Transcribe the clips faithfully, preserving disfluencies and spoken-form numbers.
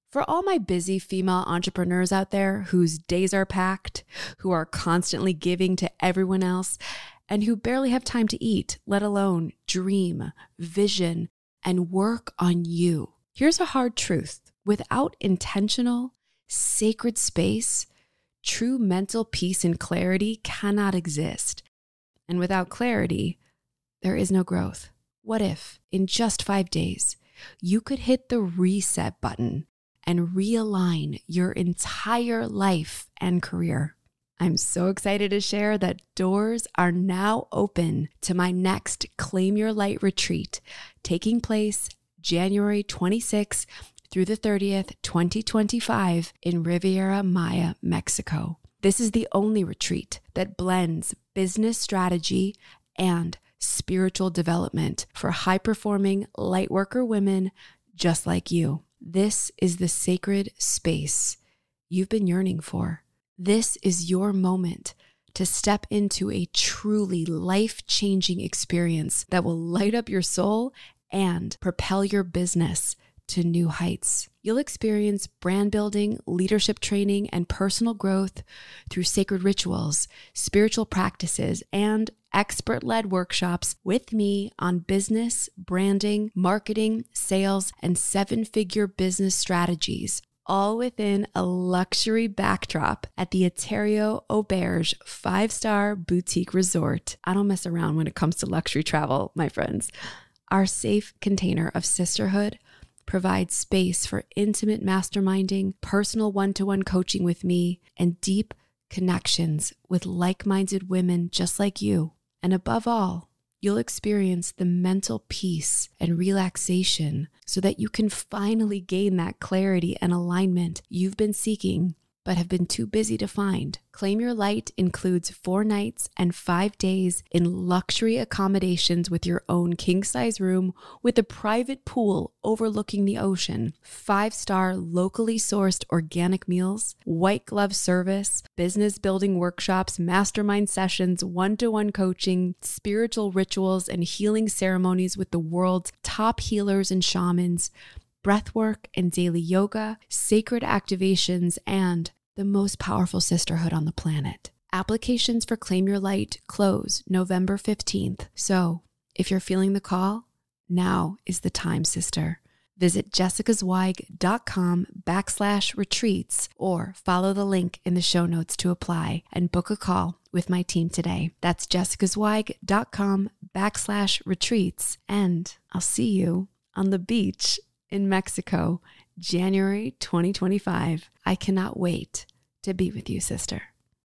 For all my busy female entrepreneurs out there whose days are packed, who are constantly giving to everyone else, and who barely have time to eat, let alone dream, vision, and work on you. Here's a hard truth. Without intentional, sacred space, true mental peace and clarity cannot exist. And without clarity, there is no growth. What if, in just five days, you could hit the reset button and realign your entire life and career? I'm so excited to share that doors are now open to my next Claim Your Light retreat, taking place January twenty-sixth through the thirtieth, twenty twenty-five in Riviera Maya, Mexico. This is the only retreat that blends business strategy and spiritual development for high-performing lightworker women just like you. This is the sacred space you've been yearning for. This is your moment to step into a truly life-changing experience that will light up your soul and propel your business to new heights. You'll experience brand building, leadership training, and personal growth through sacred rituals, spiritual practices, and expert-led workshops with me on business, branding, marketing, sales, and seven-figure business strategies, all within a luxury backdrop at the Ontario Auberge five-star boutique resort. I don't mess around when it comes to luxury travel, my friends. Our safe container of sisterhood provides space for intimate masterminding, personal one-to-one coaching with me, and deep connections with like-minded women just like you. And above all, you'll experience the mental peace and relaxation so that you can finally gain that clarity and alignment you've been seeking but have been too busy to find. Claim Your Light includes four nights and five days in luxury accommodations with your own king-size room with a private pool overlooking the ocean, five-star locally sourced organic meals, white glove service, business building workshops, mastermind sessions, one-to-one coaching, spiritual rituals, and healing ceremonies with the world's top healers and shamans, breathwork and daily yoga, sacred activations, and the most powerful sisterhood on the planet. Applications for Claim Your Light close November fifteenth. So if you're feeling the call, now is the time, sister. Visit jessicazweig.com backslash retreats or follow the link in the show notes to apply and book a call with my team today. That's jessicazweig.com backslash retreats. And I'll see you on the beach in Mexico, January twenty twenty-five. I cannot wait to be with you, sister.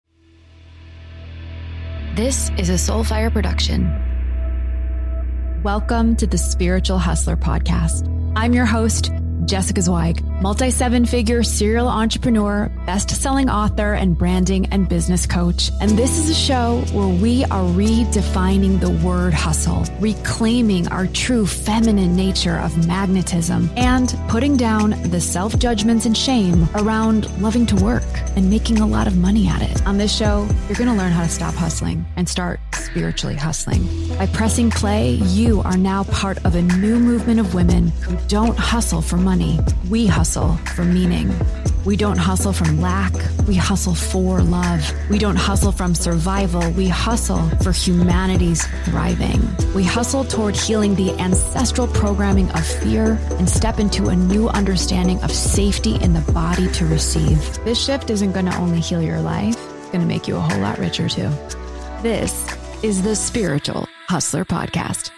This is a Soulfire production. Welcome to the Spiritual Hustler Podcast. I'm your host, Jessica Zweig, multi-seven-figure serial entrepreneur, best-selling author, and branding and business coach. And this is a show where we are redefining the word hustle, reclaiming our true feminine nature of magnetism, and putting down the self-judgments and shame around loving to work and making a lot of money at it. On this show, you're going to learn how to stop hustling and start spiritually hustling. By pressing play, you are now part of a new movement of women who don't hustle for money. We hustle for meaning. We don't hustle from lack. We hustle for love. We don't hustle from survival. We hustle for humanity's thriving. We hustle toward healing the ancestral programming of fear and step into a new understanding of safety in the body to receive. This shift isn't going to only heal your life, it's going to make you a whole lot richer too. This is the Spiritual Hustler Podcast.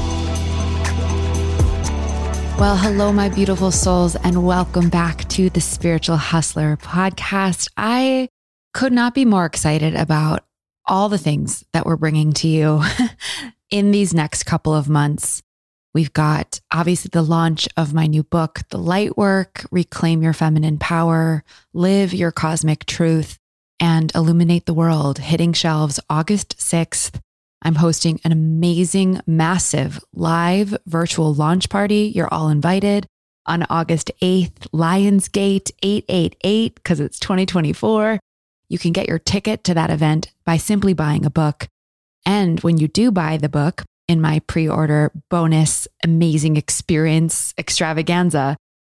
Well, hello, my beautiful souls, and welcome back to the Spiritual Hustler Podcast. I could not be more excited about all the things that we're bringing to you in these next couple of months. We've got obviously the launch of my new book, The Lightwork, Reclaim Your Feminine Power, Live Your Cosmic Truth, and Illuminate the World, hitting shelves August sixth. I'm hosting an amazing, massive live virtual launch party. You're all invited on August eighth, Lionsgate eight eight eight, because it's twenty twenty-four. You can get your ticket to that event by simply buying a book. And when you do buy the book in my pre-order bonus amazing experience extravaganza,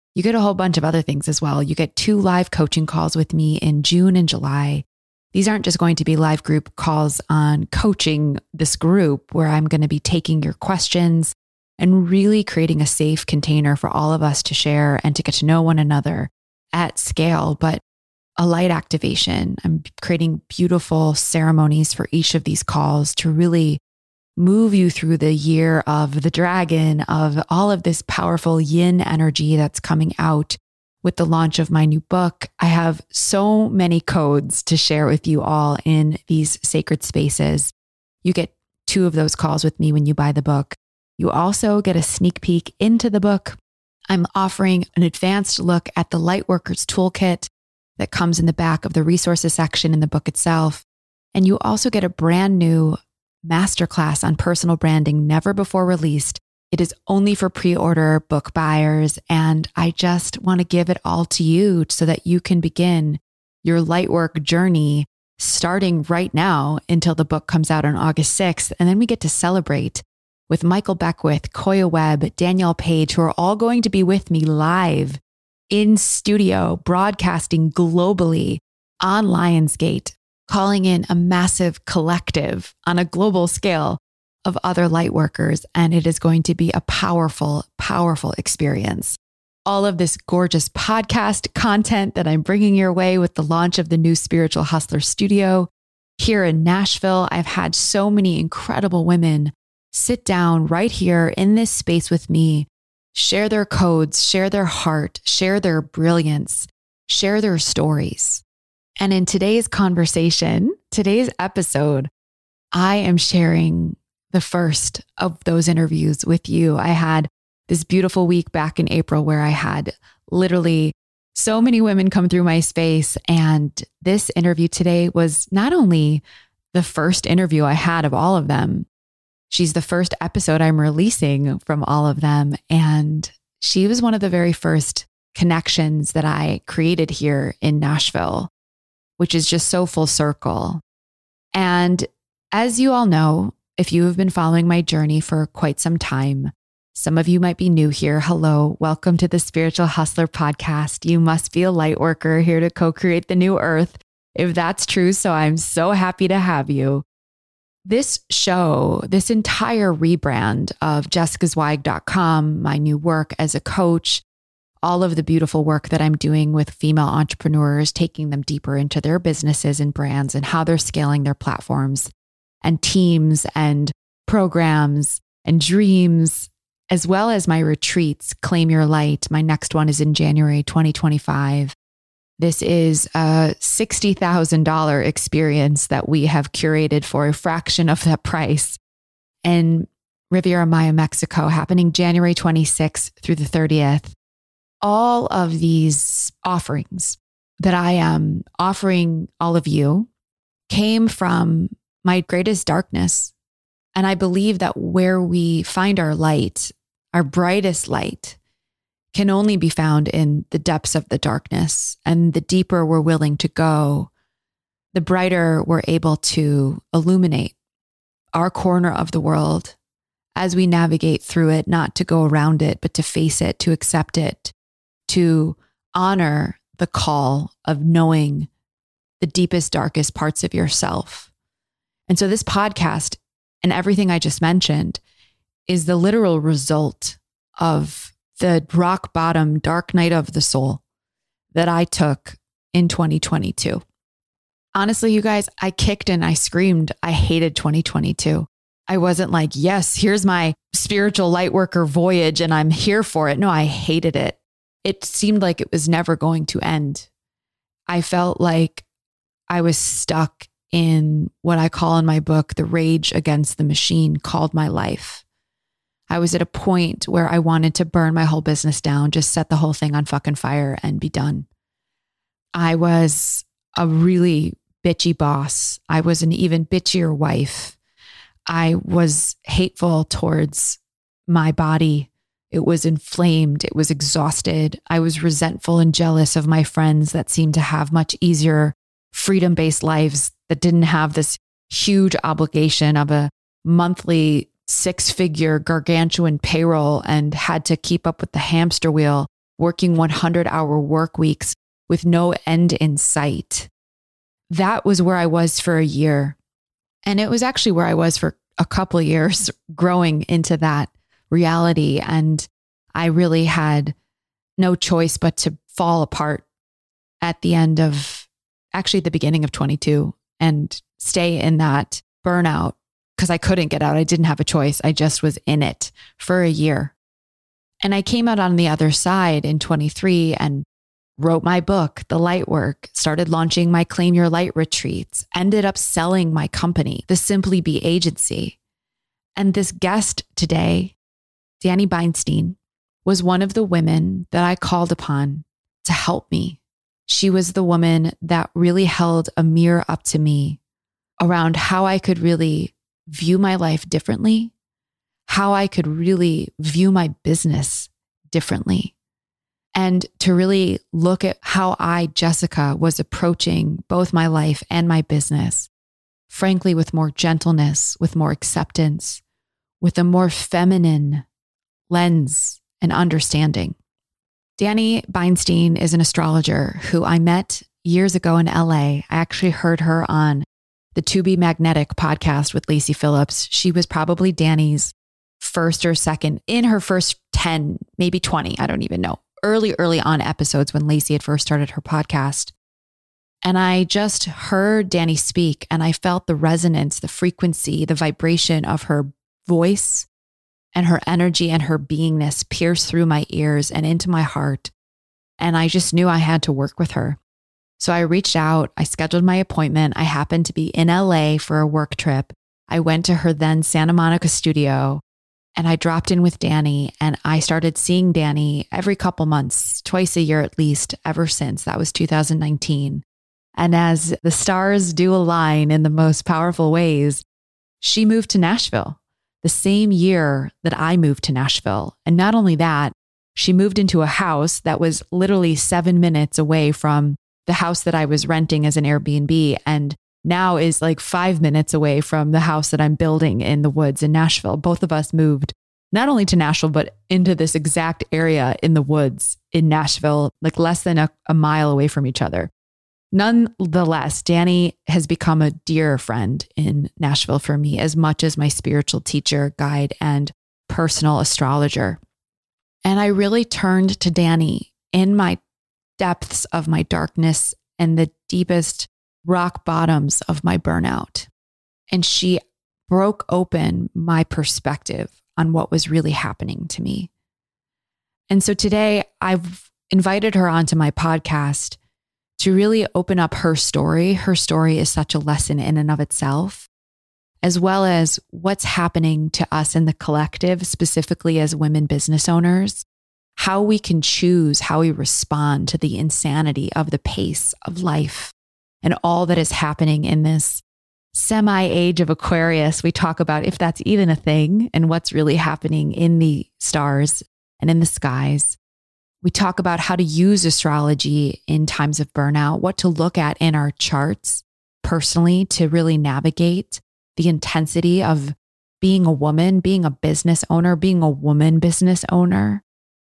You get a whole bunch of other things as well. You get two live coaching calls with me in June and July. These aren't just going to be live group calls on coaching this group where I'm going to be taking your questions and really creating a safe container for all of us to share and to get to know one another at scale, but a light activation. I'm creating beautiful ceremonies for each of these calls to really move you through the year of the dragon, of all of this powerful yin energy that's coming out with the launch of my new book. I have so many codes to share with you all in these sacred spaces. You get two of those calls with me when you buy the book. You also get a sneak peek into the book. I'm offering an advanced look at the Lightworkers Toolkit that comes in the back of the resources section in the book itself. And you also get a brand new masterclass on personal branding, never before released. It is only for pre-order book buyers. And I just want to give it all to you so that you can begin your lightwork journey starting right now until the book comes out on August sixth. And then we get to celebrate with Michael Beckwith, Koya Webb, Danielle Page, who are all going to be with me live in studio, broadcasting globally on Lionsgate, calling in a massive collective on a global scale of other light workers. And it is going to be a powerful, powerful experience. All of this gorgeous podcast content that I'm bringing your way with the launch of the new Spiritual Hustler Studio here in Nashville. I've had so many incredible women sit down right here in this space with me, share their codes, share their heart, share their brilliance, share their stories. And in today's conversation, today's episode, I am sharing the first of those interviews with you. I had this beautiful week back in April where I had literally so many women come through my space. And this interview today was not only the first interview I had of all of them, she's the first episode I'm releasing from all of them. And she was one of the very first connections that I created here in Nashville, which is just so full circle. And as you all know, if you have been following my journey for quite some time, some of you might be new here. Hello, welcome to the Spiritual Hustler podcast. You must be a light worker here to co-create the new earth, if that's true. So I'm so happy to have you. This show, this entire rebrand of jessica zweig dot com, my new work as a coach, all of the beautiful work that I'm doing with female entrepreneurs, taking them deeper into their businesses and brands and how they're scaling their platforms and teams and programs and dreams, as well as my retreats, Claim Your Light. My next one is in January twenty twenty-five. This is a sixty thousand dollars experience that we have curated for a fraction of that price in Riviera Maya, Mexico, happening January twenty-sixth through the thirtieth. All of these offerings that I am offering all of you came from my greatest darkness. And I believe that where we find our light, our brightest light, can only be found in the depths of the darkness. And the deeper we're willing to go, the brighter we're able to illuminate our corner of the world as we navigate through it, not to go around it, but to face it, to accept it, to honor the call of knowing the deepest, darkest parts of yourself. And so this podcast and everything I just mentioned is the literal result of the rock bottom dark night of the soul that I took in twenty twenty-two. Honestly, you guys, I kicked and I screamed. I hated twenty twenty-two. I wasn't like, yes, here's my spiritual lightworker voyage and I'm here for it. No, I hated it. It seemed like it was never going to end. I felt like I was stuck in what I call in my book, the rage against the machine called my life. I was at a point where I wanted to burn my whole business down, just set the whole thing on fucking fire and be done. I was a really bitchy boss. I was an even bitchier wife. I was hateful towards my body. It was inflamed. It was exhausted. I was resentful and jealous of my friends that seemed to have much easier freedom-based lives that didn't have this huge obligation of a monthly six-figure gargantuan payroll and had to keep up with the hamster wheel working one hundred hour work weeks with no end in sight. That was where I was for a year. And it was actually where I was for a couple of years, growing into that reality. And I really had no choice but to fall apart at the end of, actually the beginning of twenty-two, and stay in that burnout because I couldn't get out. I didn't have a choice. I just was in it for a year. And I came out on the other side in twenty-three and wrote my book, The Light Work, started launching my Claim Your Light retreats, ended up selling my company, the Simply Be Agency. And this guest today, Danny Beinstein, was one of the women that I called upon to help me. She was the woman that really held a mirror up to me around how I could really view my life differently, how I could really view my business differently, and to really look at how I, Jessica, was approaching both my life and my business, frankly, with more gentleness, with more acceptance, with a more feminine lens and understanding. Danny Beinstein is an astrologer who I met years ago in L A. I actually heard her on the To Be Magnetic podcast with Lacy Phillips. She was probably Danny's first or second in her first ten, maybe twenty, I don't even know, early, early on episodes when Lacy had first started her podcast. And I just heard Danny speak and I felt the resonance, the frequency, the vibration of her voice and her energy and her beingness pierce through my ears and into my heart. And I just knew I had to work with her. So I reached out, I scheduled my appointment. I happened to be in L A for a work trip. I went to her then Santa Monica studio and I dropped in with Danny, and I started seeing Danny every couple months, twice a year at least, ever since. That was two thousand nineteen. And as the stars do align in the most powerful ways, she moved to Nashville the same year that I moved to Nashville. And not only that, she moved into a house that was literally seven minutes away from the house that I was renting as an Airbnb, and now is like five minutes away from the house that I'm building in the woods in Nashville. Both of us moved not only to Nashville, but into this exact area in the woods in Nashville, like less than a, a mile away from each other. Nonetheless, Danny has become a dear friend in Nashville for me, as much as my spiritual teacher, guide, and personal astrologer. And I really turned to Danny in my depths of my darkness and the deepest rock bottoms of my burnout. And she broke open my perspective on what was really happening to me. And so today I've invited her onto my podcast to really open up her story. Her story is such a lesson in and of itself, as well as what's happening to us in the collective, specifically as women business owners, how we can choose how we respond to the insanity of the pace of life and all that is happening in this semi-age of Aquarius. We talk about if that's even a thing and what's really happening in the stars and in the skies. We talk about how to use astrology in times of burnout, what to look at in our charts personally to really navigate the intensity of being a woman, being a business owner, being a woman business owner,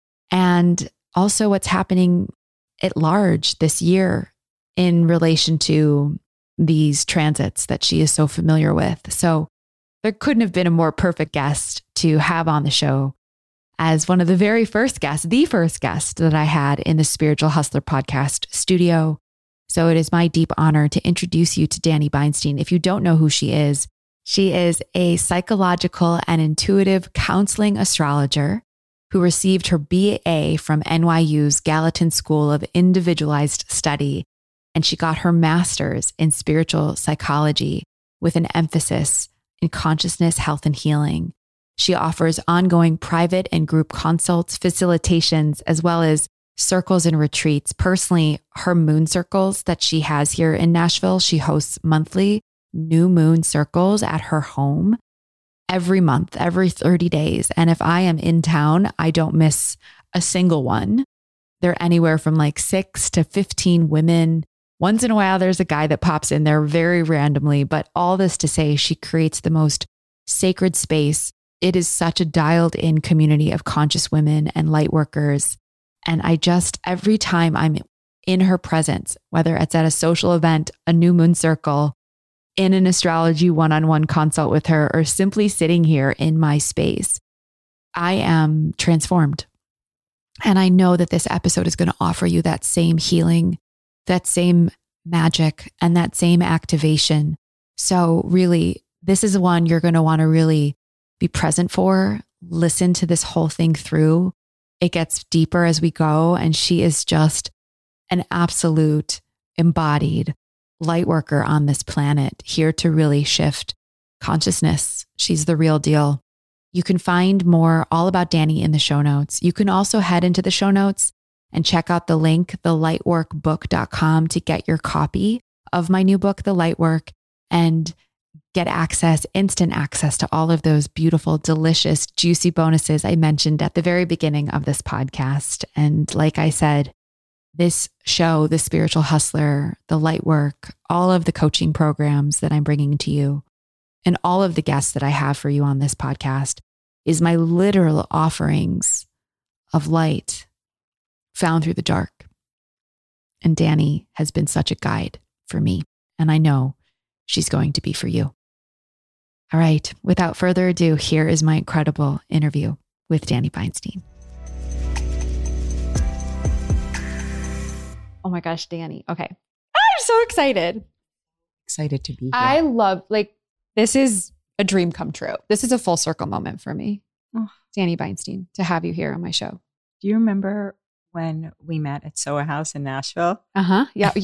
and also what's happening at large this year in relation to these transits that she is so familiar with. So there couldn't have been a more perfect guest to have on the show as one of the very first guests, the first guest that I had in the Spiritual Hustler podcast studio. So it is my deep honor to introduce you to Danny Beinstein. If you don't know who she is, she is a psychological and intuitive counseling astrologer who received her B A from N Y U's Gallatin School of Individualized Study. And she got her master's in spiritual psychology with an emphasis in consciousness, health, and healing. She offers ongoing private and group consults, facilitations, as well as circles and retreats. Personally, her moon circles that she has here in Nashville, she hosts monthly new moon circles at her home every month, every thirty days. And if I am in town, I don't miss a single one. They're anywhere from like six to fifteen women. Once in a while, there's a guy that pops in there very randomly, but all this to say, she creates the most sacred space. It is such a dialed in community of conscious women and light workers. And I just, every time I'm in her presence, whether it's at a social event, a new moon circle, in an astrology one-on-one consult with her, or simply sitting here in my space, I am transformed. And I know that this episode is going to offer you that same healing, that same magic, and that same activation. So really, this is one you're going to want to really be present for. Listen to this whole thing through. It gets deeper as we go. And she is just an absolute embodied light worker on this planet, here to really shift consciousness. She's the real deal. You can find more all about Dani in the show notes. You can also head into the show notes and check out the link, the lightwork book dot com, to get your copy of my new book, The Lightwork, and get access, instant access to all of those beautiful, delicious, juicy bonuses I mentioned at the very beginning of this podcast. And like I said, this show, The Spiritual Hustler, The Lightwork, all of the coaching programs that I'm bringing to you, and all of the guests that I have for you on this podcast is my literal offerings of light found through the dark. And Dani has been such a guide for me, and I know she's going to be for you. All right, without further ado, here is my incredible interview with Dani Feinstein. Oh my gosh, Dani. Okay. I'm so excited. Excited to be here. I love, like, this is a dream come true. This is a full circle moment for me. Oh. Dani Feinstein, to have you here on my show. Do you remember when we met at Soho House in Nashville? Uh-huh. Yeah.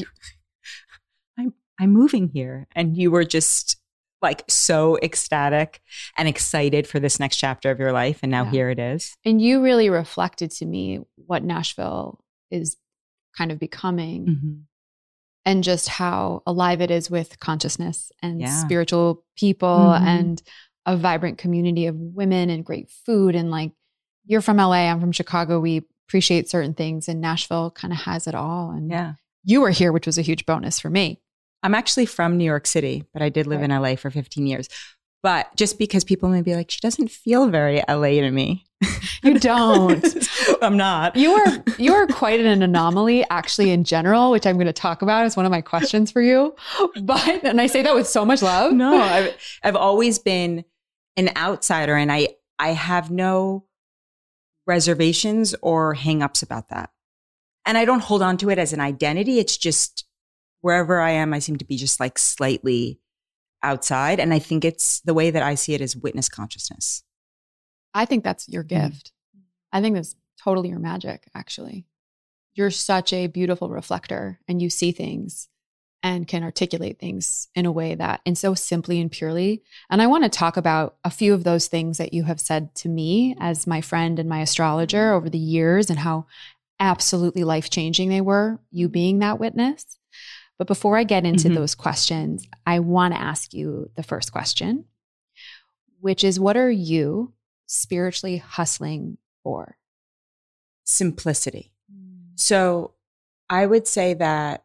I'm I'm moving here. And you were just like so ecstatic and excited for this next chapter of your life. And now yeah. here it is. And you really reflected to me what Nashville is kind of becoming, mm-hmm. and just how alive it is with consciousness and yeah. spiritual people, mm-hmm. and a vibrant community of women and great food. And like, you're from L A, I'm from Chicago. We appreciate certain things, and Nashville kind of has it all. And yeah. you were here, which was a huge bonus for me. I'm actually from New York City, but I did live right. in L A for fifteen years. But just because people may be like, she doesn't feel very L A to me. You don't. I'm not. You are you are quite an anomaly, actually, in general, which I'm going to talk about as one of my questions for you. But, and I say that with so much love. No, I've, I've always been an outsider, and I, I have no reservations or hangups about that. And I don't hold on to it as an identity. It's just wherever I am, I seem to be just like slightly outside. And I think it's the way that I see it as witness consciousness. I think that's your gift. Mm. I think that's totally your magic, actually. You're such a beautiful reflector, and you see things and can articulate things in a way that, and so simply and purely. And I want to talk about a few of those things that you have said to me as my friend and my astrologer over the years, and how absolutely life-changing they were, you being that witness. But before I get into mm-hmm. those questions, I want to ask you the first question, which is, what are you spiritually hustling for? Simplicity. Mm. So I would say that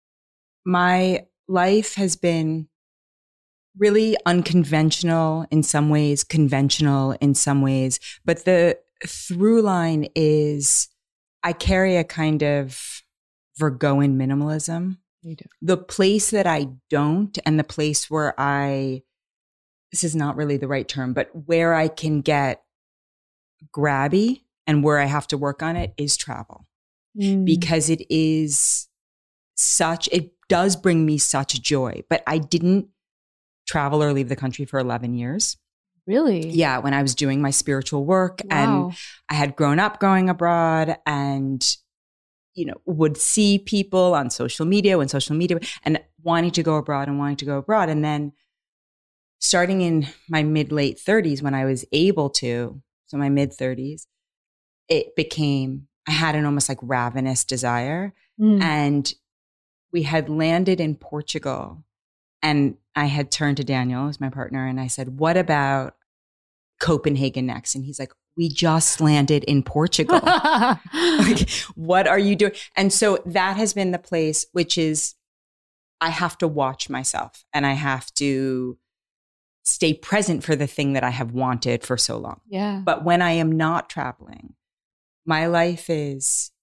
my life has been really unconventional in some ways, conventional in some ways, but the through line is I carry a kind of Virgoan minimalism. You do. The place that I don't, and the place where I, this is not really the right term, but where I can get grabby and where I have to work on it is travel. Mm. Because it is such, it does bring me such joy. But I didn't travel or leave the country for eleven years. Really? Yeah, when I was doing my spiritual work. Wow. And I had grown up going abroad, and you know, would see people on social media when social media and wanting to go abroad and wanting to go abroad. And then starting in my mid late thirties, when I was able to, so my mid thirties, it became, I had an almost like ravenous desire. Mm. And we had landed in Portugal, and I had turned to Daniel, who's my partner, and I said, what about Copenhagen next? And he's like, we just landed in Portugal. Like, what are you doing? And so that has been the place, which is I have to watch myself, and I have to stay present for the thing that I have wanted for so long. Yeah. But when I am not traveling, my life is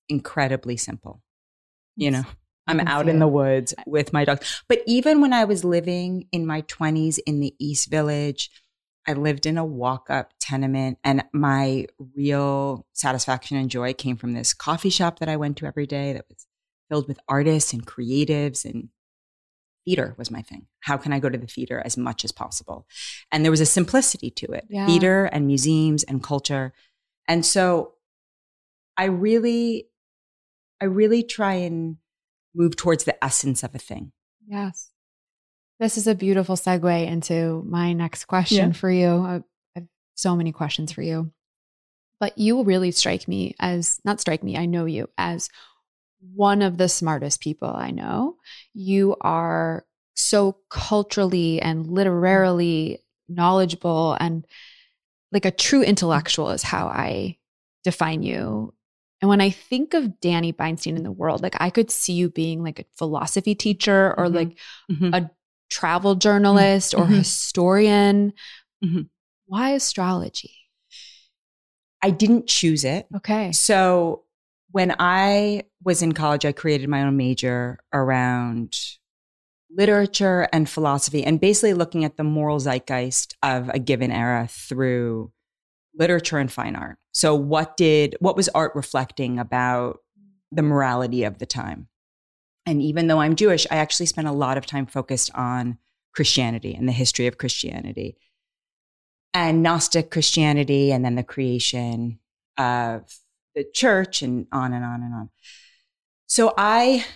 incredibly simple. You know, I I'm can out see in it. the woods with my dog. But even when I was living in my twenties in the East Village, I lived in a walk-up tenement, and my real satisfaction and joy came from this coffee shop that I went to every day that was filled with artists and creatives, and theater was my thing. How can I go to the theater as much as possible? And there was a simplicity to it, Yeah. theater and museums and culture. And so I really, I really try and move towards the essence of a thing. Yes. This is a beautiful segue into my next question Yeah. for you. I I have so many questions for you. But you really strike me as, not strike me, I know you as one of the smartest people I know. You are so culturally and literarily knowledgeable, and like a true intellectual is how I define you. And when I think of Danny Beinstein in the world, like I could see you being like a philosophy teacher or Mhm. like Mm-hmm. a travel journalist Mhm. or historian. Mhm. Why astrology? I didn't choose it. Okay. So when I was in college, I created my own major around literature and philosophy, and basically looking at the moral zeitgeist of a given era through literature and fine art. So what did, what was art reflecting about the morality of the time? And even though I'm Jewish, I actually spent a lot of time focused on Christianity and the history of Christianity and Gnostic Christianity, and then the creation of the church, and on and on and on. So I,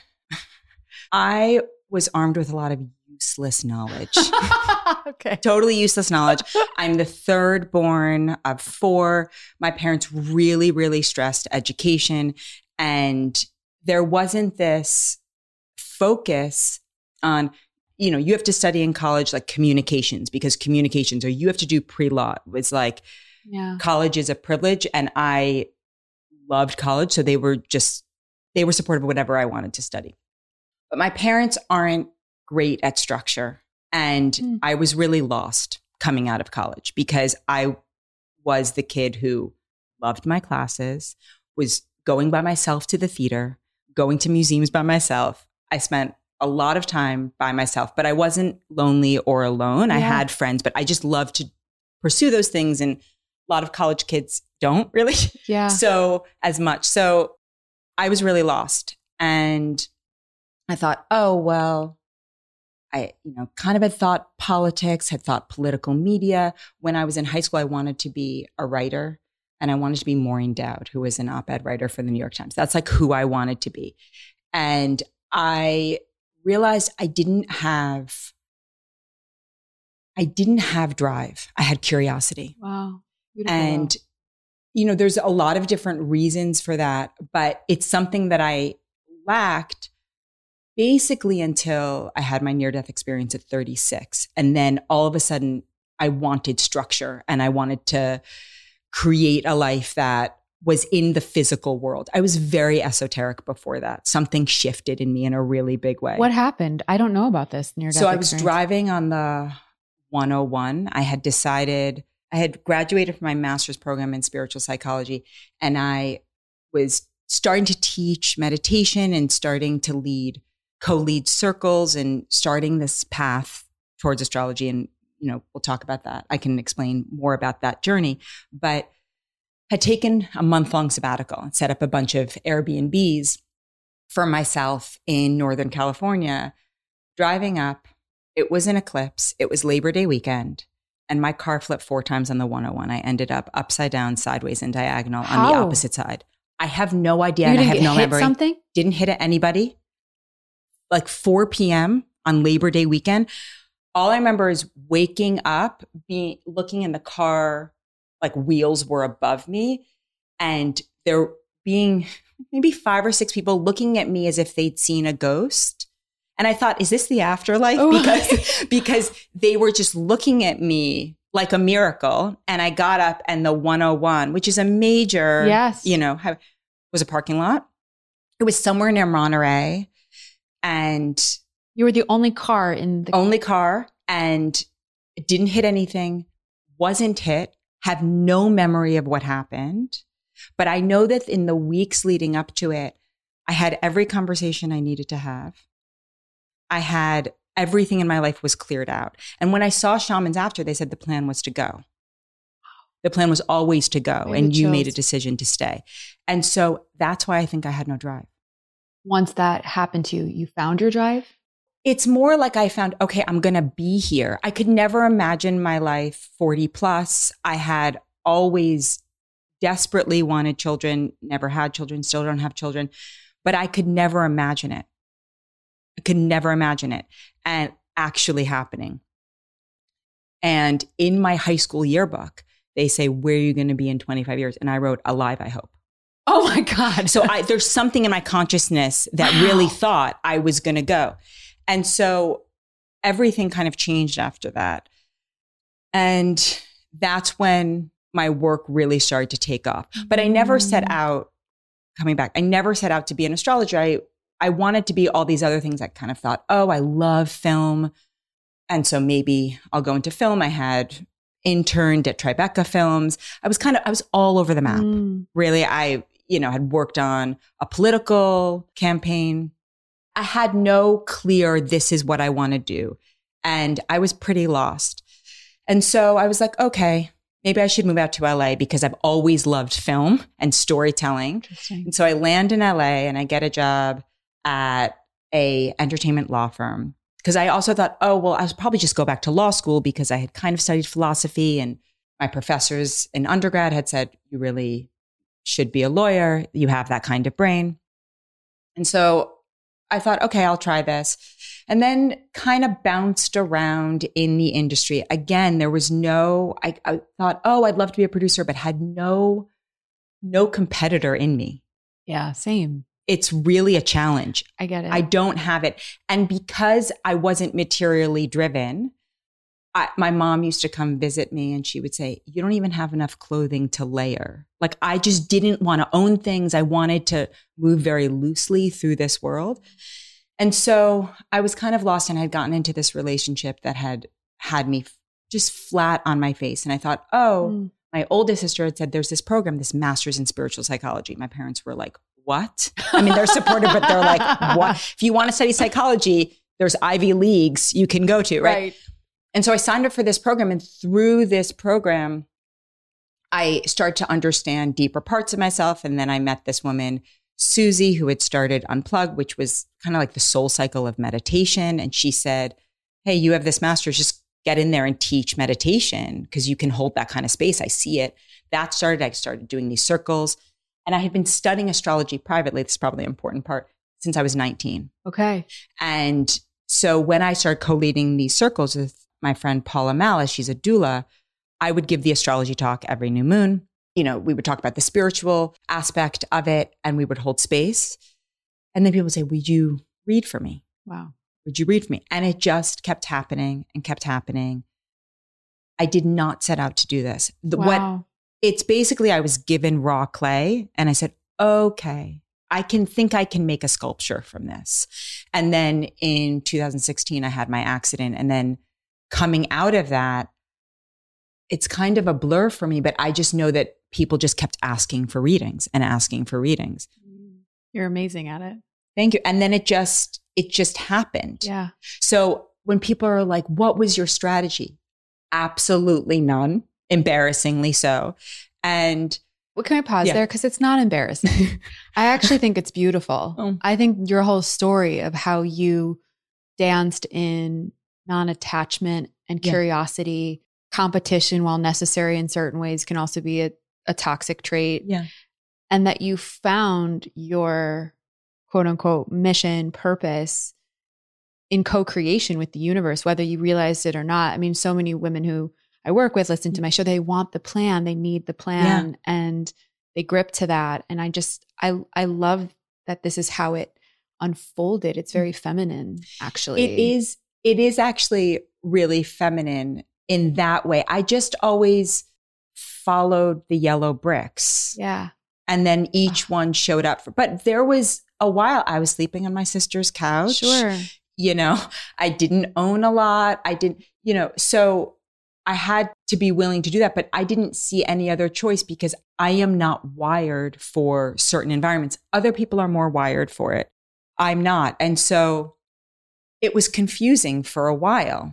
I was armed with a lot of useless knowledge. Okay. Totally useless knowledge. I'm the third born of four. My parents really, really stressed education. And there wasn't this focus on, you know, you have to study in college like communications, because communications, or you have to do pre-law. It was like, Yeah. college is a privilege. And I loved college. So they were just, they were supportive of whatever I wanted to study. But my parents aren't great at structure. And Mm. I was really lost coming out of college, because I was the kid who loved my classes, was going by myself to the theater, going to museums by myself. I spent a lot of time by myself, but I wasn't lonely or alone. I Yeah. had friends, but I just loved to pursue those things. And a lot of college kids don't really. Yeah. So as much. So I was really lost. And I thought, oh, well, I, you know, kind of had thought politics, had thought political media. When I was in high school, I wanted to be a writer, and I wanted to be Maureen Dowd, who was an op-ed writer for the New York Times. That's like who I wanted to be. And I realized I didn't have, I didn't have drive. I had curiosity. Wow. Beautiful. And, you know, there's a lot of different reasons for that, but it's something that I lacked basically until I had my near-death experience at thirty-six. And then all of a sudden, I wanted structure, and I wanted to create a life that was in the physical world. I was very esoteric before that. Something shifted in me in a really big way. What happened? I don't know about this near-death So I was experience. driving on the one oh one. I had decided, I had graduated from my master's program in spiritual psychology, and I was starting to teach meditation and starting to lead, co-lead circles, and starting this path towards astrology. And, you know, we'll talk about that. I can explain more about that journey, but had taken a month-long sabbatical and set up a bunch of Airbnbs for myself in Northern California. Driving up, it was an eclipse. It was Labor Day weekend, and my car flipped four times on the one oh one. I ended up upside down, sideways, and diagonal on the How? opposite side. I have no idea. You and I didn't have get no hit memory. something? Didn't hit at anybody. Like four p.m. on Labor Day weekend. All I remember is waking up, being looking in the car, like wheels were above me, and there being maybe five or six people looking at me as if they'd seen a ghost. And I thought, is this the afterlife? Oh. Because, because they were just looking at me like a miracle. And I got up, and the one oh one, which is a major, Yes. you know, have, was a parking lot. It was somewhere near Monterey, and You were the only car in the only car, and didn't hit anything, wasn't hit, have no memory of what happened. But I know that in the weeks leading up to it, I had every conversation I needed to have. I had everything in my life was cleared out. And when I saw shamans after, they said the plan was to go. The plan was always to go, and you made a decision to stay. And so that's why I think I had no drive. Once that happened to you, you found your drive? It's more like I found, okay, I'm going to be here. I could never imagine my life forty plus. I had always desperately wanted children, never had children, still don't have children, but I could never imagine it. I could never imagine it and actually happening. And in my high school yearbook, they say, where are you going to be in twenty-five years? And I wrote, alive, I hope. Oh my God. So I, there's something in my consciousness that wow. really thought I was going to go. And so everything kind of changed after that. And that's when my work really started to take off. But I never set out, coming back, I never set out to be an astrologer. I, I wanted to be all these other things. I kind of thought, oh, I love film. And so maybe I'll go into film. I had interned at Tribeca Films. I was kind of, I was all over the map. Mm. Really, I, you know, had worked on a political campaign. I had no clear, this is what I want to do. And I was pretty lost. And so I was like, okay, maybe I should move out to L A because I've always loved film and storytelling. And so I land in L A and I get a job at a entertainment law firm. Because I also thought, oh, well, I should probably just go back to law school because I had kind of studied philosophy and my professors in undergrad had said, you really should be a lawyer. You have that kind of brain. And so I thought, okay, I'll try this. And then kind of bounced around in the industry. Again, there was no, I, I thought, oh, I'd love to be a producer, but had no, no competitor in me. Yeah, same. It's really a challenge. I get it. I don't have it. And because I wasn't materially driven, I, my mom used to come visit me and she would say, you don't even have enough clothing to layer. Like I just didn't want to own things. I wanted to move very loosely through this world. And so I was kind of lost and I had gotten into this relationship that had had me just flat on my face. And I thought, oh, mm. my oldest sister had said, there's this program, this master's in spiritual psychology. My parents were like, what? I mean, they're supportive, but they're like, what? If you want to study psychology, there's Ivy Leagues you can go to, right? right? And so I signed up for this program. And through this program, I started to understand deeper parts of myself. And then I met this woman, Susie, who had started Unplugged, which was kind of like the soul cycle of meditation. And she said, hey, you have this master's, just get in there and teach meditation because you can hold that kind of space. I see it. That started, I started doing these circles. And I had been studying astrology privately. This is probably an important part since I was nineteen. Okay. And so when I started co-leading these circles with my friend Paula Malice, she's a doula, I would give the astrology talk every new moon. You know, we would talk about the spiritual aspect of it and we would hold space. And then people would say, would you read for me? Wow. Would you read for me? And it just kept happening and kept happening. I did not set out to do this. The, wow. What It's basically, I was given raw clay and I said, okay, I can think I can make a sculpture from this. And then in two thousand sixteen, I had my accident. And then coming out of that, it's kind of a blur for me, but I just know that people just kept asking for readings and asking for readings. You're amazing at it. Thank you. And then it just, it just happened. Yeah. So when people are like, what was your strategy? Absolutely none. Embarrassingly so. And well, can I pause yeah. there? Because it's not embarrassing. I actually think it's beautiful. Oh. I think your whole story of how you danced in non-attachment and yeah. curiosity, competition, while necessary in certain ways, can also be a, a toxic trait. Yeah. And that you found your quote unquote mission, purpose in co-creation with the universe, whether you realized it or not. I mean, so many women who I work with, listen to my show, they want the plan, they need the plan, yeah. and they grip to that. And I just, I, I love that this is how it unfolded. It's very feminine, actually. It is, it is actually really feminine in that way. I just always followed the yellow bricks. Yeah. And then each oh. one showed up for, but there was a while I was sleeping on my sister's couch. Sure. You know, I didn't own a lot. I didn't, you know, so I had to be willing to do that, but I didn't see any other choice because I am not wired for certain environments. Other people are more wired for it. I'm not. And so it was confusing for a while,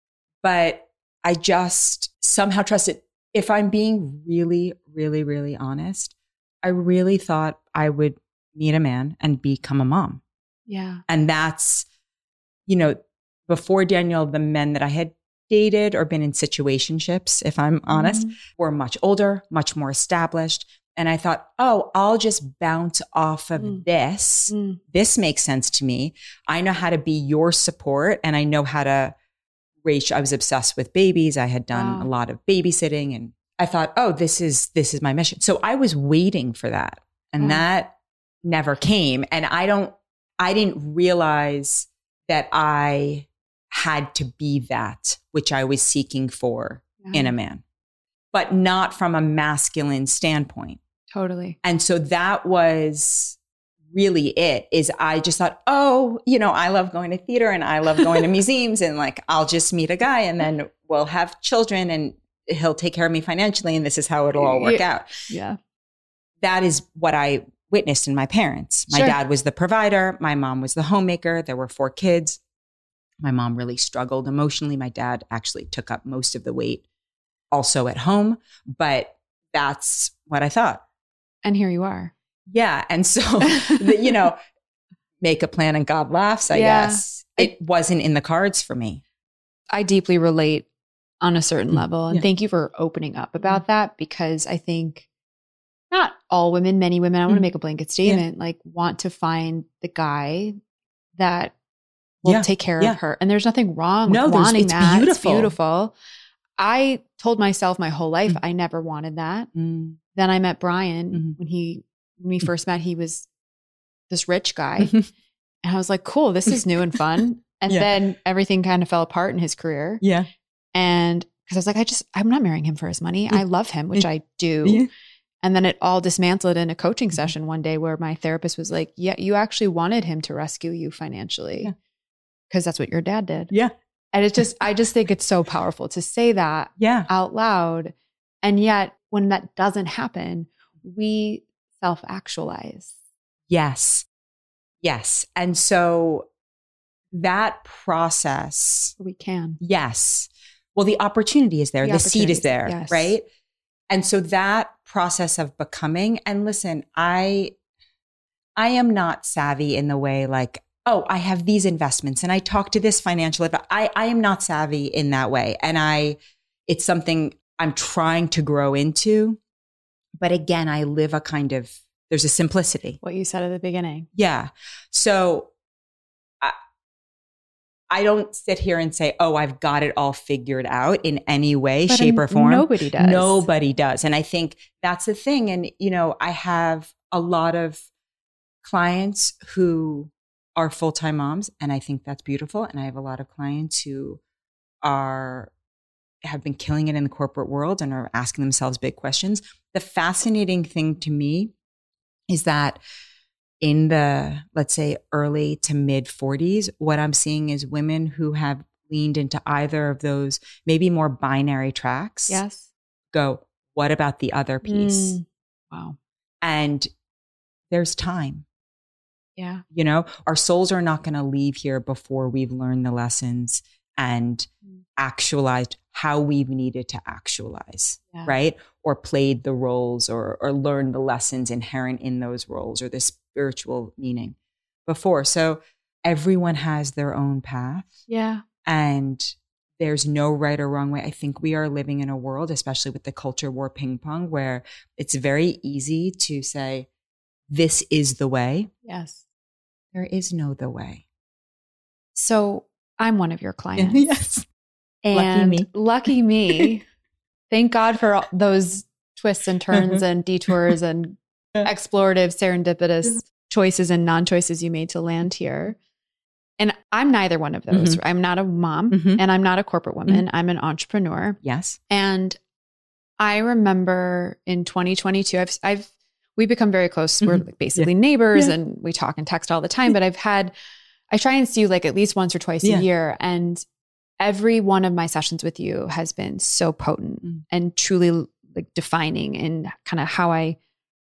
but I just somehow trusted. If I'm being really, really, really honest, I really thought I would meet a man and become a mom. Yeah. And that's, you know, before Daniel, the men that I had dated or been in situationships, if I'm honest, mm-hmm. were much older, much more established. And I thought, oh, I'll just bounce off of mm. this. Mm. This makes sense to me. I know how to be your support and I know how to raise. I was obsessed with babies. I had done wow. a lot of babysitting and I thought, oh, this is, this is my mission. So I was waiting for that and wow. that never came. And I don't, I didn't realize that I had to be that, which I was seeking for yeah. in a man, but not from a masculine standpoint. Totally. And so that was really it, is I just thought, oh, you know, I love going to theater and I love going to museums and like, I'll just meet a guy and then we'll have children and he'll take care of me financially. And this is how it'll all work yeah. out. Yeah. That is what I witnessed in my parents. My sure. dad was the provider. My mom was the homemaker. There were four kids. My mom really struggled emotionally. My dad actually took up most of the weight also at home, but that's what I thought. And here you are. Yeah. And so, the, you know, make a plan and God laughs, I yeah. guess. It I, wasn't in the cards for me. I deeply relate on a certain mm-hmm. level. And yeah. thank you for opening up about mm-hmm. that, because I think not all women, many women, I want to make a blanket statement, yeah. like want to find the guy that will yeah. take care yeah. of her. And there's nothing wrong no, with wanting it's that. Beautiful. It's beautiful. I told myself my whole life, mm. I never wanted that. Mm. Then I met Brian mm-hmm. when he, when we first met, he was this rich guy. And I was like, cool, this is new and fun. And yeah. then everything kind of fell apart in his career. Yeah. And because I was like, I just, I'm not marrying him for his money. I love him, which I do. Yeah. And then it all dismantled in a coaching session one day where my therapist was like, yeah, you actually wanted him to rescue you financially because yeah. that's what your dad did. Yeah. And it's just, I just think it's so powerful to say that yeah. out loud. And yet when that doesn't happen, we self-actualize. Yes. Yes. And so that process. We can. Yes. Well, the opportunity is there. The, the seed is there, yes. right? And so that process of becoming, and listen, I, I am not savvy in the way like, oh, I have these investments and I talk to this financial advisor. I, I am not savvy in that way. And I, it's something I'm trying to grow into. But again, I live a kind of, there's a simplicity. What you said at the beginning. Yeah. So I, I don't sit here and say, oh, I've got it all figured out in any way, but shape or form. Nobody does. Nobody does. And I think that's the thing. And, you know, I have a lot of clients who are full-time moms, and I think that's beautiful. And I have a lot of clients who are have been killing it in the corporate world and are asking themselves big questions. The fascinating thing to me is that in the, let's say, early to mid forties, what I'm seeing is women who have leaned into either of those maybe more binary tracks. Yes. Go, what about the other piece? Mm. Wow. And there's time. Yeah. You know, our souls are not going to leave here before we've learned the lessons and mm. actualized how we've needed to actualize, yeah. right? Or played the roles or, or learned the lessons inherent in those roles or the spiritual meaning before. So everyone has their own path. Yeah. And there's no right or wrong way. I think we are living in a world, especially with the culture war ping pong, where it's very easy to say, this is the way. Yes. There is no the way. So I'm one of your clients. Yes. And lucky me. Lucky me. Thank God for all those twists and turns and detours and explorative, serendipitous choices and non-choices you made to land here. And I'm neither one of those. Mm-hmm. I'm not a mom mm-hmm. and I'm not a corporate woman. Mm-hmm. I'm an entrepreneur. Yes. And I remember in twenty twenty-two, I've, I've, we become very close. Mm-hmm. We're like basically yeah. neighbors yeah. and we talk and text all the time, but I've had, I try and see you like at least once or twice yeah. a year. And every one of my sessions with you has been so potent mm. and truly like defining in kind of how I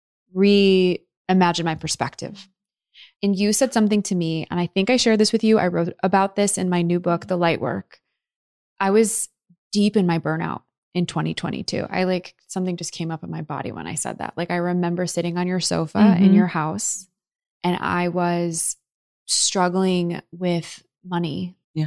reimagine my perspective. And you said something to me, and I think I shared this with you. I wrote about this in my new book, The Light Work. I was deep in my burnout in twenty twenty-two. I like, something just came up in my body when I said that. Like, I remember sitting on your sofa mm-hmm. in your house, and I was struggling with money. Yeah.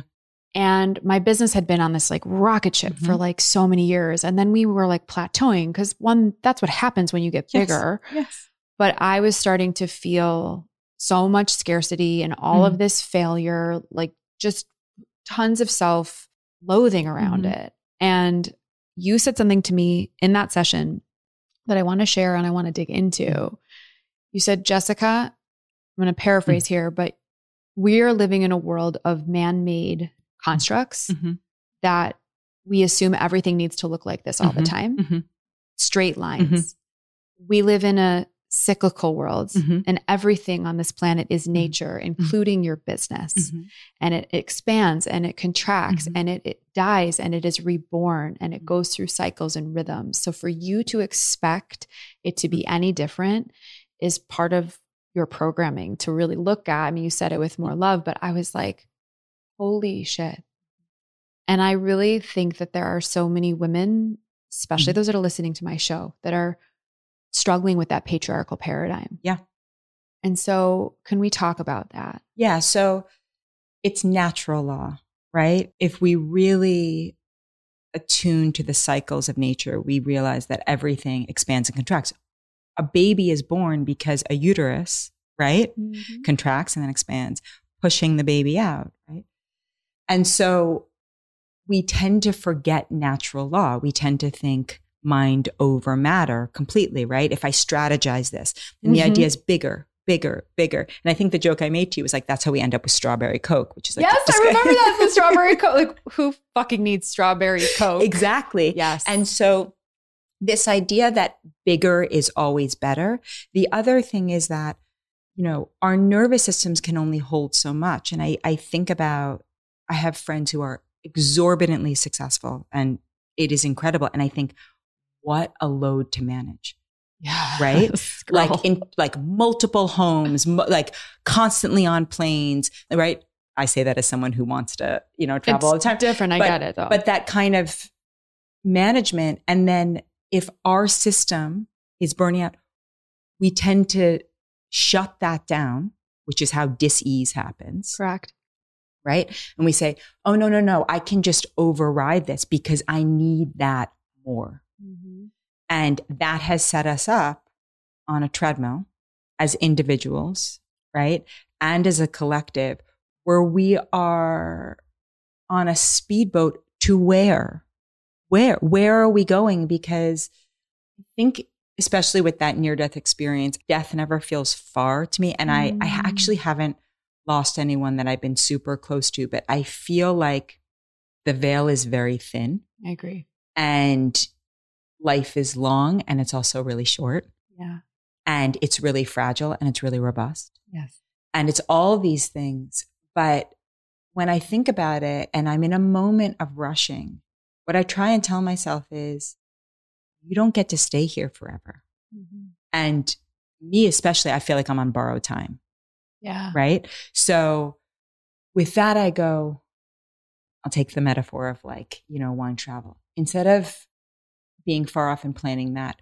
And my business had been on this like rocket ship mm-hmm. for like so many years. And then we were like plateauing because one, that's what happens when you get bigger. Yes. yes. But I was starting to feel so much scarcity and all mm-hmm. of this failure, like just tons of self-loathing around mm-hmm. it. And you said something to me in that session that I want to share and I want to dig into. You said, Jessica, I'm going to paraphrase mm-hmm. here, but we are living in a world of man-made constructs mm-hmm. that we assume everything needs to look like this all mm-hmm. the time. Mm-hmm. Straight lines. Mm-hmm. We live in a cyclical world mm-hmm. and everything on this planet is nature, mm-hmm. including your business. Mm-hmm. And it expands and it contracts mm-hmm. and it, it dies and it is reborn and it goes through cycles and rhythms. So for you to expect it to be any different is part of your programming to really look at. I mean, you said it with more love, but I was like, holy shit. And I really think that there are so many women, especially mm-hmm. those that are listening to my show, that are struggling with that patriarchal paradigm. Yeah. And so can we talk about that? Yeah. So it's natural law, right? If we really attune to the cycles of nature, we realize that everything expands and contracts. A baby is born because a uterus, right, mm-hmm. contracts and then expands, pushing the baby out, right? And so we tend to forget natural law. We tend to think mind over matter completely, right? If I strategize this, and mm-hmm. the idea is bigger, bigger, bigger. And I think the joke I made to you was like, that's how we end up with strawberry Coke, which is like, yes, I remember that, the strawberry Coke. Like, who fucking needs strawberry Coke? Exactly. Yes. And so this idea that bigger is always better. The other thing is that, you know, our nervous systems can only hold so much. And I, I think about, I have friends who are exorbitantly successful and it is incredible. And I think, what a load to manage. Yeah. Right? Like in like multiple homes, mo- like constantly on planes, right? I say that as someone who wants to, you know, travel it's all the time. Different. I but, get it though. But that kind of management. And then if our system is burning out, we tend to shut that down, which is how dis-ease happens. Correct. Right? And we say, oh, no, no, no, I can just override this because I need that more. Mm-hmm. And that has set us up on a treadmill as individuals, right? And as a collective where we are on a speedboat to where? Where? Where are we going? Because I think, especially with that near-death experience, death never feels far to me. And mm. I, I actually haven't lost anyone that I've been super close to, but I feel like the veil is very thin. I agree. And life is long and it's also really short. Yeah. And it's really fragile and it's really robust. Yes. And it's all these things. But when I think about it and I'm in a moment of rushing, what I try and tell myself is, you don't get to stay here forever. Mm-hmm. And me especially, I feel like I'm on borrowed time. Yeah. Right? So with that, I go, I'll take the metaphor of like, you know, wine travel. Instead of being far off and planning that,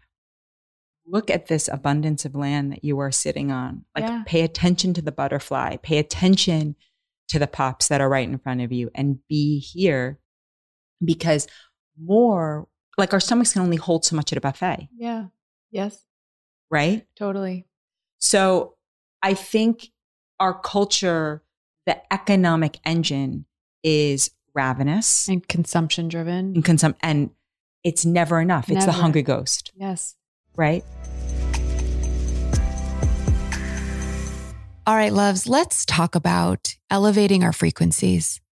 look at this abundance of land that you are sitting on. Like yeah. pay attention to the butterfly, pay attention to the pops that are right in front of you and be here because more, like our stomachs can only hold so much at a buffet. Yeah. Yes. Right? Totally. So I think our culture, the economic engine is ravenous. And consumption driven. And consum- and it's never enough. It's Never. the hungry ghost. Yes. Right? All right, loves, let's talk about elevating our frequencies.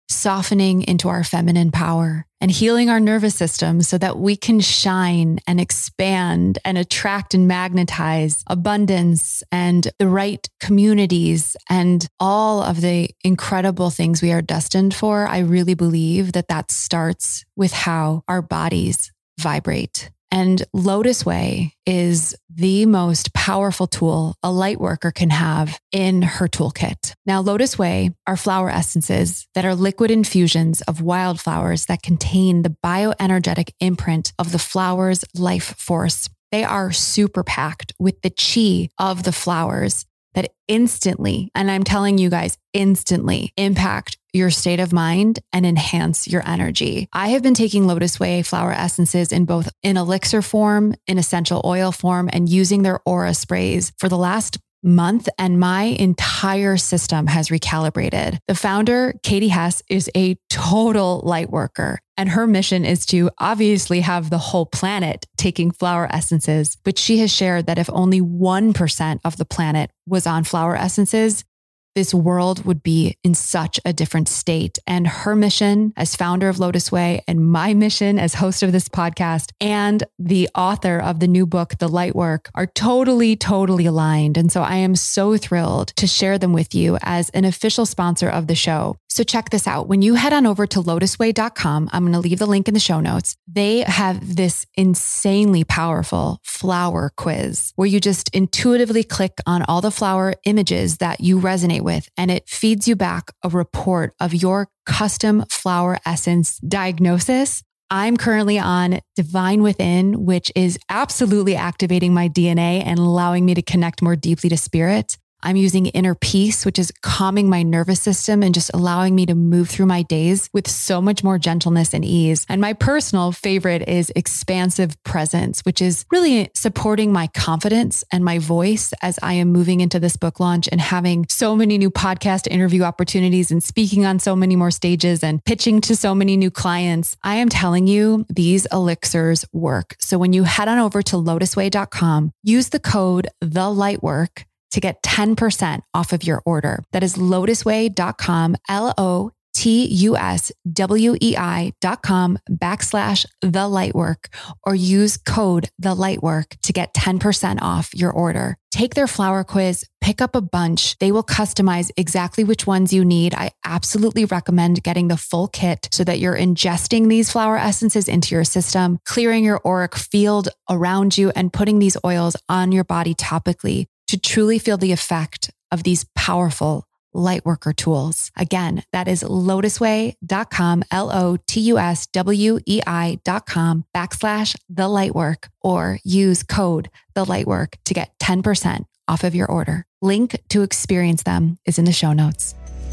softening into our feminine power and healing our nervous system so that we can shine and expand and attract and magnetize abundance and the right communities and all of the incredible things we are destined for. I really believe that that starts with how our bodies vibrate. And Lotus Way is the most powerful tool a light worker can have in her toolkit. Now, Lotus Way are flower essences that are liquid infusions of wildflowers that contain the bioenergetic imprint of the flower's life force. They are super packed with the chi of the flowers that instantly, and I'm telling you guys, instantly impact your state of mind and enhance your energy. I have been taking Lotus Way flower essences in both in elixir form, in essential oil form, and using their aura sprays for the last month, and my entire system has recalibrated. The founder, Katie Hess, is a total light worker, and her mission is to obviously have the whole planet taking flower essences, but she has shared that if only one percent of the planet was on flower essences, this world would be in such a different state. And her mission as founder of Lotus Way and my mission as host of this podcast and the author of the new book, The Light Work, are totally, totally aligned. And so I am so thrilled to share them with you as an official sponsor of the show. So check this out. When you head on over to lotus way dot com, I'm going to leave the link in the show notes. They have this insanely powerful flower quiz where you just intuitively click on all the flower images that you resonate with, and it feeds you back a report of your custom flower essence diagnosis. I'm currently on Divine Within, which is absolutely activating my D N A and allowing me to connect more deeply to spirit. I'm using Inner Peace, which is calming my nervous system and just allowing me to move through my days with so much more gentleness and ease. And my personal favorite is Expansive Presence, which is really supporting my confidence and my voice as I am moving into this book launch and having so many new podcast interview opportunities and speaking on so many more stages and pitching to so many new clients. I am telling you, these elixirs work. So when you head on over to lotus way dot com, use the code THELIGHTWORK to get ten percent off of your order. That is lotus way dot com, L O T U S W E I dot com backslash the lightwork, or use code the lightwork to get ten percent off your order. Take their flower quiz, pick up a bunch. They will customize exactly which ones you need. I absolutely recommend getting the full kit so that you're ingesting these flower essences into your system, clearing your auric field around you, and putting these oils on your body topically to truly feel the effect of these powerful lightworker tools. Again, that is lotus way dot com, L O T U S W E I dot com backslash the lightwork, or use code the lightwork to get ten percent off of your order. Link to experience them is in the show notes.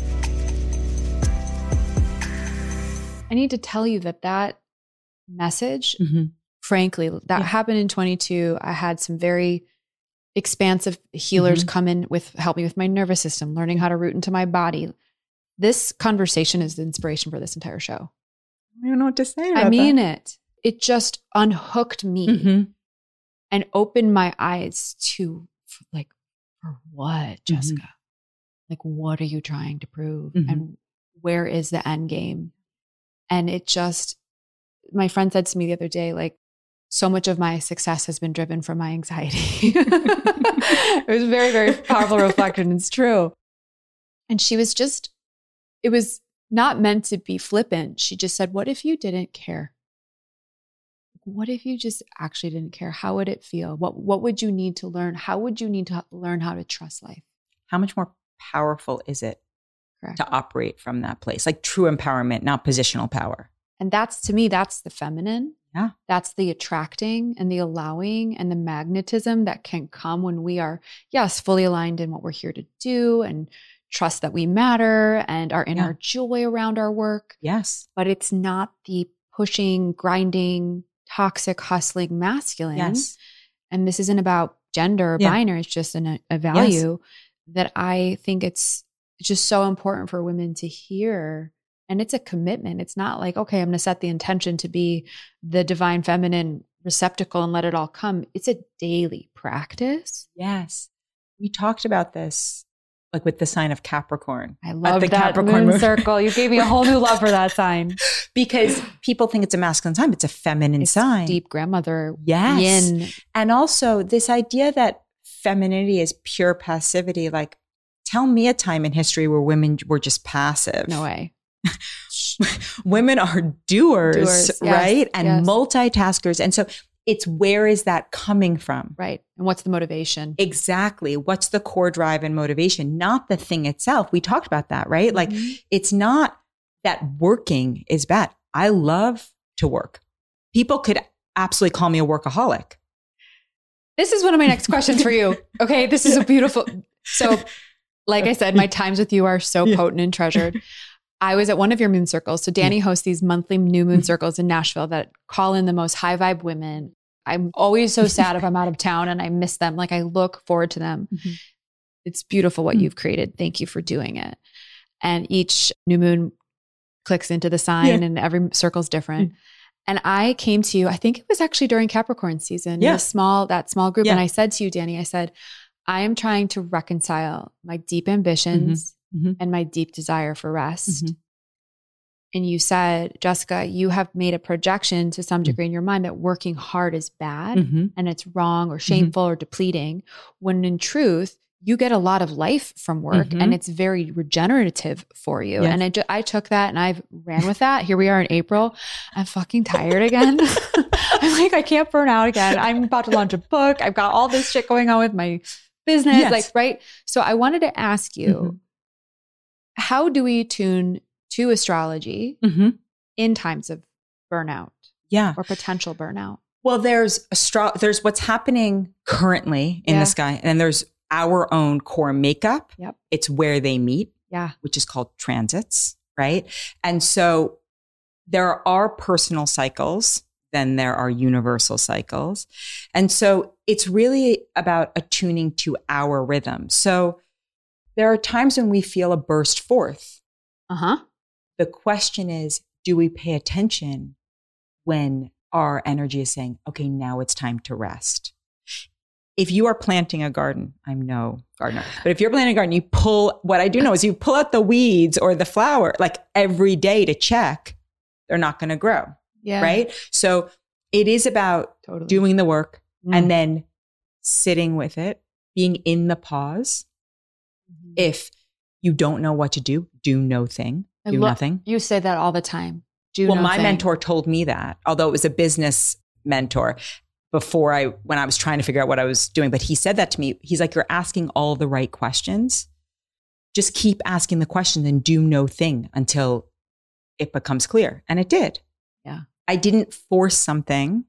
I need to tell you that that message, mm-hmm. frankly, that yeah. happened in twenty-two. I had some very expansive healers mm-hmm. come in with help me with my nervous system, learning how to root into my body. This conversation is the inspiration for this entire show. I don't know what to say about I mean that. it. It just unhooked me mm-hmm. and opened my eyes to like, for what, Jessica? Mm-hmm. Like, what are you trying to prove? Mm-hmm. And where is the end game? And it just, my friend said to me the other day, like, so much of my success has been driven from my anxiety. It was very, very powerful reflection. It's true. And she was just, it was not meant to be flippant. She just said, what if you didn't care? What if you just actually didn't care? How would it feel? What, what would you need to learn? How would you need to learn how to trust life? How much more powerful is it Correct. To operate from that place? Like true empowerment, not positional power. And that's, to me, that's the feminine. Yeah. That's the attracting and the allowing and the magnetism that can come when we are, yes, fully aligned in what we're here to do and trust that we matter and are in yeah. our joy around our work. Yes. But it's not the pushing, grinding, toxic, hustling masculine. Yes. And this isn't about gender or yeah. binary. It's just an, a value yes. that I think it's just so important for women to hear. And it's a commitment. It's not like, okay, I'm going to set the intention to be the divine feminine receptacle and let it all come. It's a daily practice. Yes. We talked about this like with the sign of Capricorn. I love the that Capricorn moon, moon circle. You gave me a whole new love for that sign. Because people think it's a masculine sign, but it's a feminine It's sign. deep grandmother Yes. yin. And also this idea that femininity is pure passivity. Like, tell me a time in history where women were just passive. No way. Women are doers, Doers, yes, right? And yes. multitaskers. And so it's, where is that coming from? Right. And what's the motivation? Exactly. What's the core drive and motivation? Not the thing itself. We talked about that, right? Like, Mhm. it's not that working is bad. I love to work. People could absolutely call me a workaholic. This is one of my next questions for you. Okay. This is a beautiful. So, like I said, my times with you are so Yeah. potent and treasured. I was at one of your moon circles. So Danny hosts these monthly new moon circles in Nashville that call in the most high vibe women. I'm always so sad if I'm out of town and I miss them. Like, I look forward to them. Mm-hmm. It's beautiful what Mm-hmm. you've created. Thank you for doing it. And each new moon clicks into the sign Yeah. and every circle's different. Mm-hmm. And I came to you, I think it was actually during Capricorn season, Yeah. in a small, that small group. Yeah. And I said to you, Danny, I said, I am trying to reconcile my deep ambitions Mm-hmm. and my deep desire for rest. Mhm. And you said, Jessica, you have made a projection to some Mhm. degree in your mind that working hard is bad Mhm. and it's wrong or shameful or depleting, when in truth, you get a lot of life from work Mhm. and it's very regenerative for you. Yes. And I, ju- I took that and I've ran with that. Here we are in April. I'm fucking tired again. I'm like, I can't burn out again. I'm about to launch a book. I've got all this shit going on with my business. Yes. Like, right. So I wanted to ask you, Mhm. how do we tune to astrology Mhm. in times of burnout Yeah. or potential burnout? Well, there's astro- there's what's happening currently in Yeah. the sky, and then there's our own core makeup. Yep. It's where they meet, Yeah. which is called transits, right? And so there are personal cycles, then there are universal cycles. And so it's really about attuning to our rhythm. So there are times when we feel a burst forth. Uh-huh. The question is, do we pay attention when our energy is saying, okay, now it's time to rest? If you are planting a garden, I'm no gardener, but if you're planting a garden, you pull, what I do know is you pull out the weeds or the flower like every day to check, they're not going to grow. Yeah. Right. So it is about Totally. doing the work Mm. and then sitting with it, being in the pause. Mhm. If you don't know what to do, do no thing, I do lo- nothing. You say that all the time. Do Well, no my thing. mentor told me that, although it was a business mentor before I, when I was trying to figure out what I was doing, but he said that to me. He's like, you're asking all the right questions. Just keep asking the questions and do no thing until it becomes clear. And it did. Yeah. I didn't force something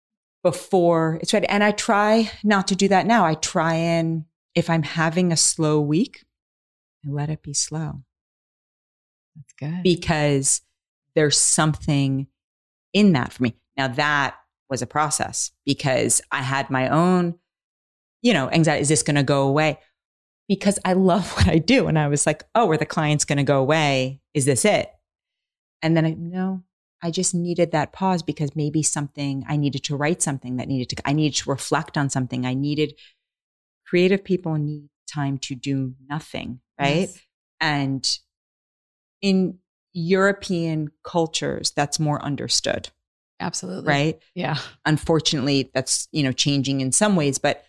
before it's ready. And I try not to do that now. I try and, if I'm having a slow week, I let it be slow. That's good. Because there's something in that for me. Now that was a process because I had my own, you know, anxiety. Is this going to go away? Because I love what I do. And I was like, oh, are the clients going to go away? Is this it? And then I, no, I just needed that pause because maybe something, I needed to write something that needed to, I needed to reflect on something. I needed, creative people need time to do nothing, right? Yes. And in European cultures, that's more understood, Absolutely. right? Yeah. Unfortunately, that's, you know, changing in some ways, but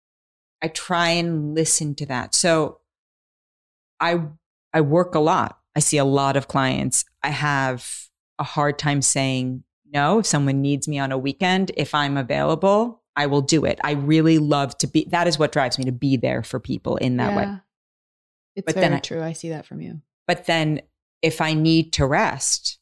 I try and listen to that. So I, I work a lot. I see a lot of clients. I have a hard time saying no. If someone needs me on a weekend, if I'm available, I will do it. I really love to be, that is what drives me to be there for people in that yeah. way. It's But very then I- true. I see that from you. But then if I need to rest,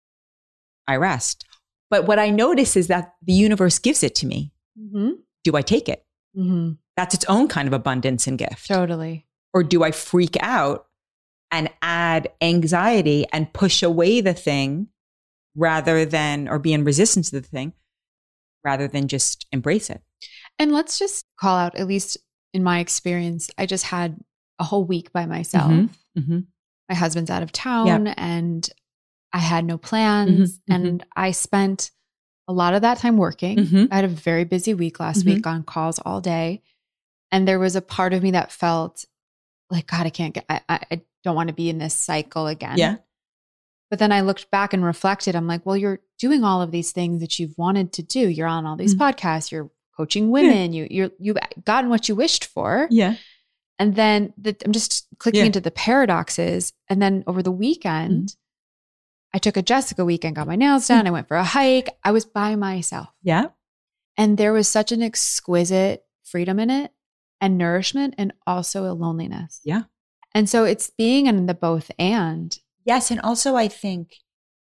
I rest. But what I notice is that the universe gives it to me. Mm-hmm. Do I take it? Mm-hmm. That's its own kind of abundance and gift. Totally. Or do I freak out and add anxiety and push away the thing rather than, or be in resistance to the thing, rather than just embrace it? And let's just call out, at least in my experience, I just had a whole week by myself. Mm-hmm. Mm-hmm. My husband's out of town and I had no plans. Mm-hmm. And I spent a lot of that time working. Mm-hmm. I had a very busy week last Mhm. week on calls all day. And there was a part of me that felt like, God, I can't get, I, I, I don't want to be in this cycle again. Yeah. But then I looked back and reflected. I'm like, well, you're doing all of these things that you've wanted to do. You're on all these mm-hmm. podcasts. You're coaching women. Yeah. You, you're, you've gotten what you wished for. Yeah. And then the, I'm just clicking yeah. into the paradoxes. And then over the weekend, mm-hmm. I took a Jessica weekend, got my nails done. Mm-hmm. I went for a hike. I was by myself. Yeah. And there was such an exquisite freedom in it and nourishment and also a loneliness. Yeah. And so it's being in the both and. Yes. And also I think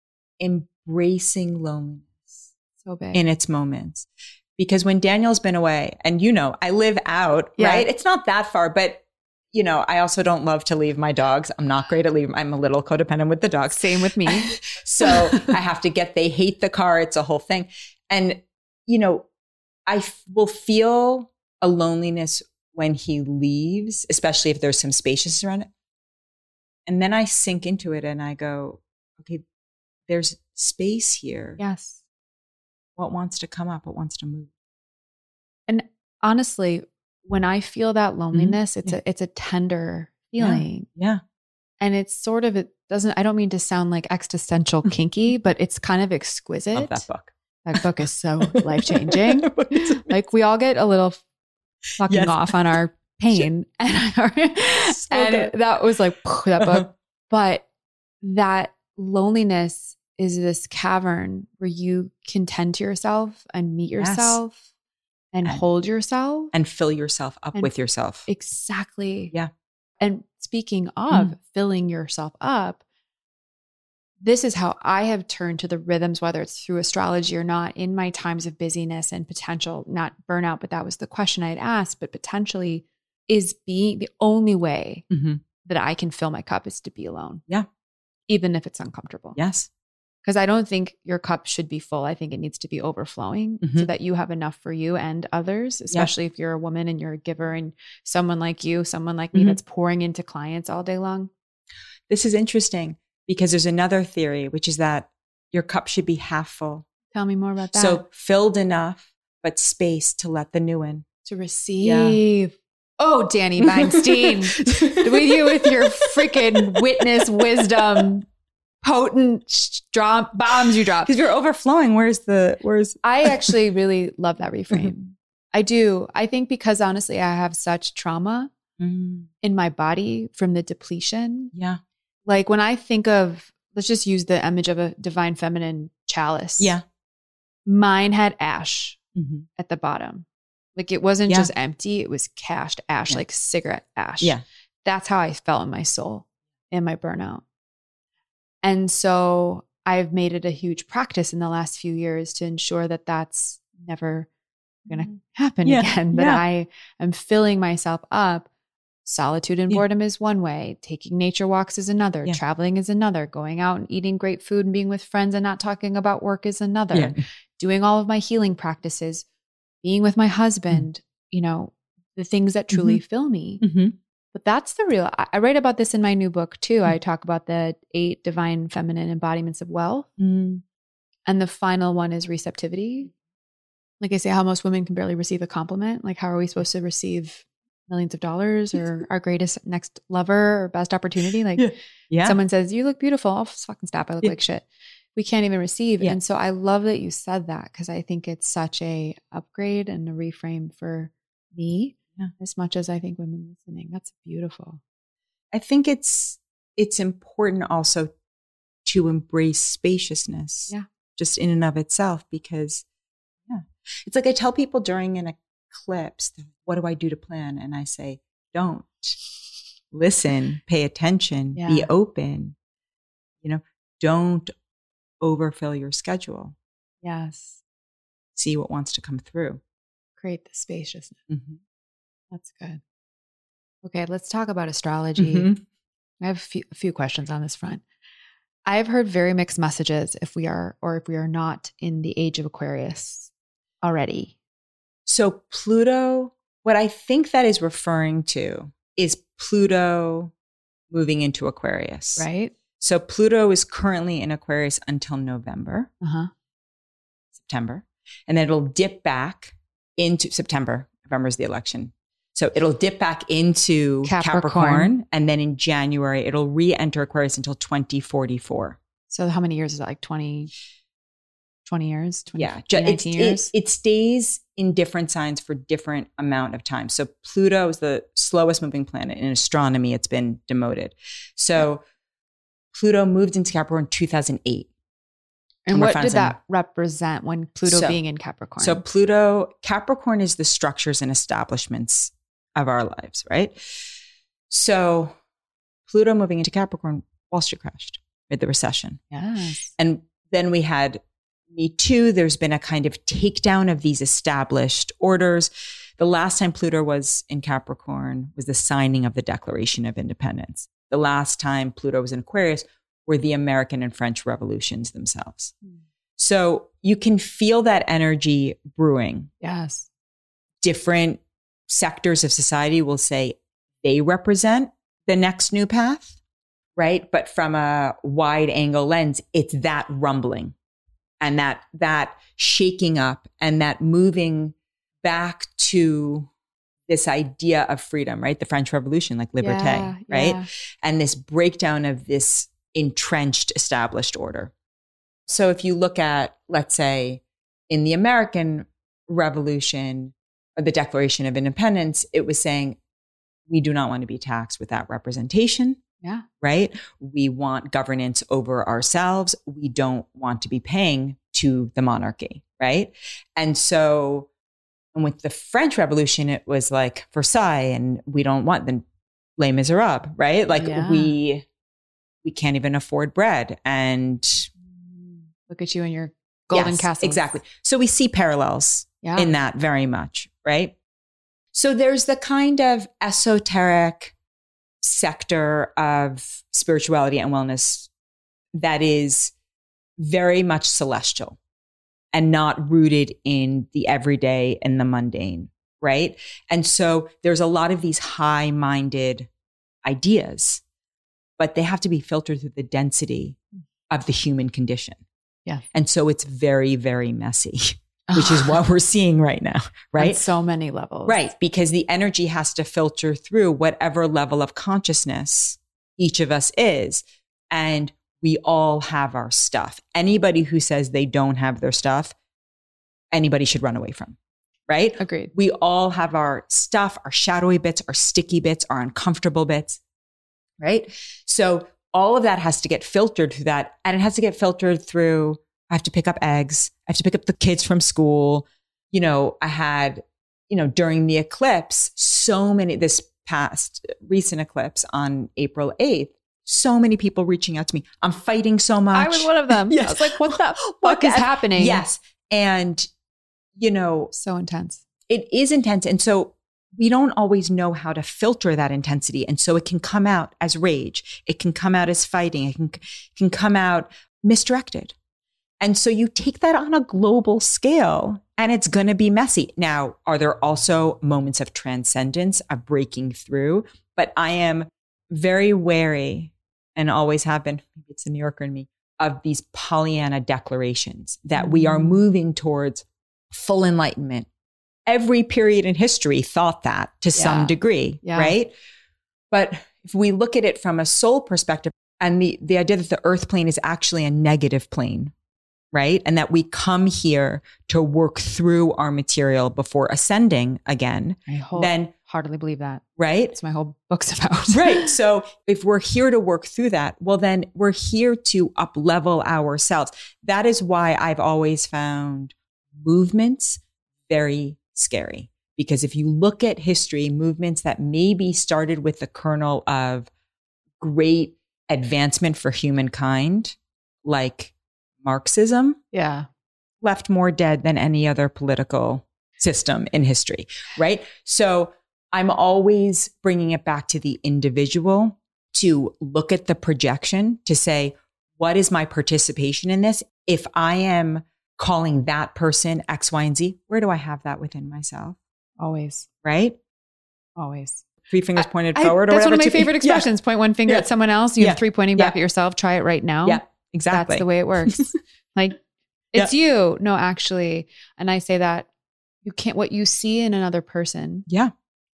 embracing loneliness so big in its moments. Because when Daniel's been away, and you know, I live out, yeah. right? It's not that far, but you know, I also don't love to leave my dogs. I'm not great at leaving. I'm a little codependent with the dogs. Same with me. So I have to get, they hate the car. It's a whole thing. And, you know, I f- will feel a loneliness when he leaves, especially if there's some spaciousness around it. And then I sink into it and I go, okay, there's space here. Yes. What wants to come up? What wants to move? And honestly, when I feel that loneliness, mm-hmm. it's yeah. a it's a tender feeling. Yeah. yeah. And it's sort of, it doesn't, I don't mean to sound like existential kinky, but it's kind of exquisite. Love that book. That book is so life-changing. Like we all get a little fucking yes. off on our pain. and our, so and that was like that book. But that loneliness is this cavern where you can tend to yourself and meet yourself yes. and, and hold yourself. And fill yourself up and with yourself. Exactly. Yeah. And speaking of mm. filling yourself up, this is how I have turned to the rhythms, whether it's through astrology or not, in my times of busyness and potential, not burnout, but that was the question I had asked, but potentially is being the only way mm-hmm. that I can fill my cup is to be alone. Yeah. Even if it's uncomfortable. Yes. Because I don't think your cup should be full. I think it needs to be overflowing mm-hmm. so that you have enough for you and others, especially yeah. if you're a woman and you're a giver and someone like you, someone like me mm-hmm. that's pouring into clients all day long. This is interesting because there's another theory, which is that your cup should be half full. Tell me more about that. So filled enough, but space to let the new in. To receive. Yeah. Oh, Danny Weinstein, with you with your freaking witness wisdom. Potent drop bombs you drop because you're overflowing. Where's the where's I actually really love that reframe. I do. I think because honestly, I have such trauma mm. in my body from the depletion. Yeah. Like when I think of, let's just use the image of a divine feminine chalice. Yeah. Mine had ash mm-hmm. at the bottom. Like it wasn't yeah. just empty. It was cached ash, yeah. like cigarette ash. Yeah. That's how I felt in my soul in my burnout. And so I've made it a huge practice in the last few years to ensure that that's never going to happen yeah, again. That yeah. I am filling myself up. Solitude and yeah. boredom is one way. Taking nature walks is another. Yeah. Traveling is another. Going out and eating great food and being with friends and not talking about work is another. Yeah. Doing all of my healing practices, being with my husband, mm-hmm. you know, the things that truly mm-hmm. fill me. Mm-hmm. But that's the real, I write about this in my new book too. Mm. I talk about the eight divine feminine embodiments of wealth. Mm. And the final one is receptivity. Like I say, how most women can barely receive a compliment. Like how are we supposed to receive millions of dollars or our greatest next lover or best opportunity? Like yeah. Yeah. someone says, you look beautiful. I'll fucking stop. I look yeah. like shit. We can't even receive. Yeah. And so I love that you said that because I think it's such a upgrade and a reframe for me. Yeah. As much as I think women listening, that's beautiful. I think it's it's important also to embrace spaciousness, yeah, just in and of itself, because yeah, it's like I tell people during an eclipse, what do I do to plan? And I say, don't listen, pay attention, yeah. be open. You know, don't overfill your schedule. Yes, see what wants to come through. Create the spaciousness. Mm-hmm. That's good. Okay, let's talk about astrology. Mm-hmm. I have a few, a few questions on this front. I've heard very mixed messages if we are or if we are not in the age of Aquarius already. So Pluto, what I think that is referring to is Pluto moving into Aquarius. Right. So Pluto is currently in Aquarius until November, uh-huh. September, and then it'll dip back into September. November is the election. So it'll dip back into Capricorn. Capricorn, and then in January, it'll re-enter Aquarius until twenty forty-four. So how many years is that? Like twenty, twenty years? twenty, Yeah. Ju- it's- nineteen years? It, it stays in different signs for different amount of time. So Pluto is the slowest moving planet. In astronomy, it's been demoted. So Pluto moved into Capricorn in two thousand eight. And, And we're what finding did that represent when Pluto So- being in Capricorn? So Pluto, Capricorn is the structures and establishments of our lives, right? So Pluto moving into Capricorn, Wall Street crashed with the recession. yes. And then we had Me Too. There's been a kind of takedown of these established orders. The last time Pluto was in Capricorn was the signing of the Declaration of Independence. The last time Pluto was in Aquarius were the American and French revolutions themselves. Mm. So you can feel that energy brewing. Yes. Different sectors of society will say they represent the next new path, right? But from a wide angle lens, it's that rumbling and that that shaking up and that moving back to this idea of freedom, right? The French Revolution, like liberté, Yeah, right? yeah. And this breakdown of this entrenched established order. So if you look at, let's say, in the American Revolution or the Declaration of Independence, it was saying, we do not want to be taxed without representation, Yeah. right? We want governance over ourselves. We don't want to be paying to the monarchy, right? And so, and with the French Revolution, it was like Versailles, and we don't want the Les Miserables, right? Like Yeah. we we can't even afford bread. And Look at you and your golden yes, castle. exactly. So we see parallels Yeah. in that very much, right? So there's the kind of esoteric sector of spirituality and wellness that is very much celestial and not rooted in the everyday and the mundane, right? And so there's a lot of these high-minded ideas, but they have to be filtered through the density of the human condition. Yeah. And so it's very, very messy, which is what we're seeing right now, On right? so many levels. Right. Because the energy has to filter through whatever level of consciousness each of us is. And we all have our stuff. Anybody who says they don't have their stuff, anybody should run away from, right? Agreed. We all have our stuff, our shadowy bits, our sticky bits, our uncomfortable bits, right? So all of that has to get filtered through that. And it has to get filtered through, I have to pick up eggs. I have to pick up the kids from school. You know, I had, you know, during the eclipse, so many, this past recent eclipse on April eighth, so many people reaching out to me. I'm fighting so much. I was one of them. Yes. I was like, what the What fuck is the- happening? Yes. And, you know, So intense. it is intense. And so we don't always know how to filter that intensity. And so it can come out as rage. It can come out as fighting. It can, can come out misdirected. And so you take that on a global scale and it's going to be messy. Now, are there also moments of transcendence, of breaking through? But I am very wary and always have been, maybe it's the New Yorker in me, of these Pollyanna declarations that we are moving towards full enlightenment. Every period in history thought that to some Yeah. degree, Yeah. right? But if we look at it from a soul perspective and the, the idea that the earth plane is actually a negative plane, right? And that we come here to work through our material before ascending again, I whole, then, heartily believe that. right? That's my whole book's about. Right. So if we're here to work through that, well, then we're here to up level ourselves. That is why I've always found movements very scary. Because if you look at history, movements that maybe started with the kernel of great advancement for humankind, like Marxism, Yeah. left more dead than any other political system in history, right? So I'm always bringing it back to the individual to look at the projection to say, what is my participation in this? If I am calling that person X, Y, and Z, where do I have that within myself? Always. Right? Always. Three fingers pointed I- forward or that's whatever. one of my to- favorite Yeah. expressions. Point one finger Yeah. at someone else. You Yeah. have three pointing back Yeah. at yourself. Try it right now. Yeah, exactly. That's the way it works. Like, it's you. No, actually. And I say that you can't, what you see in another person Yeah.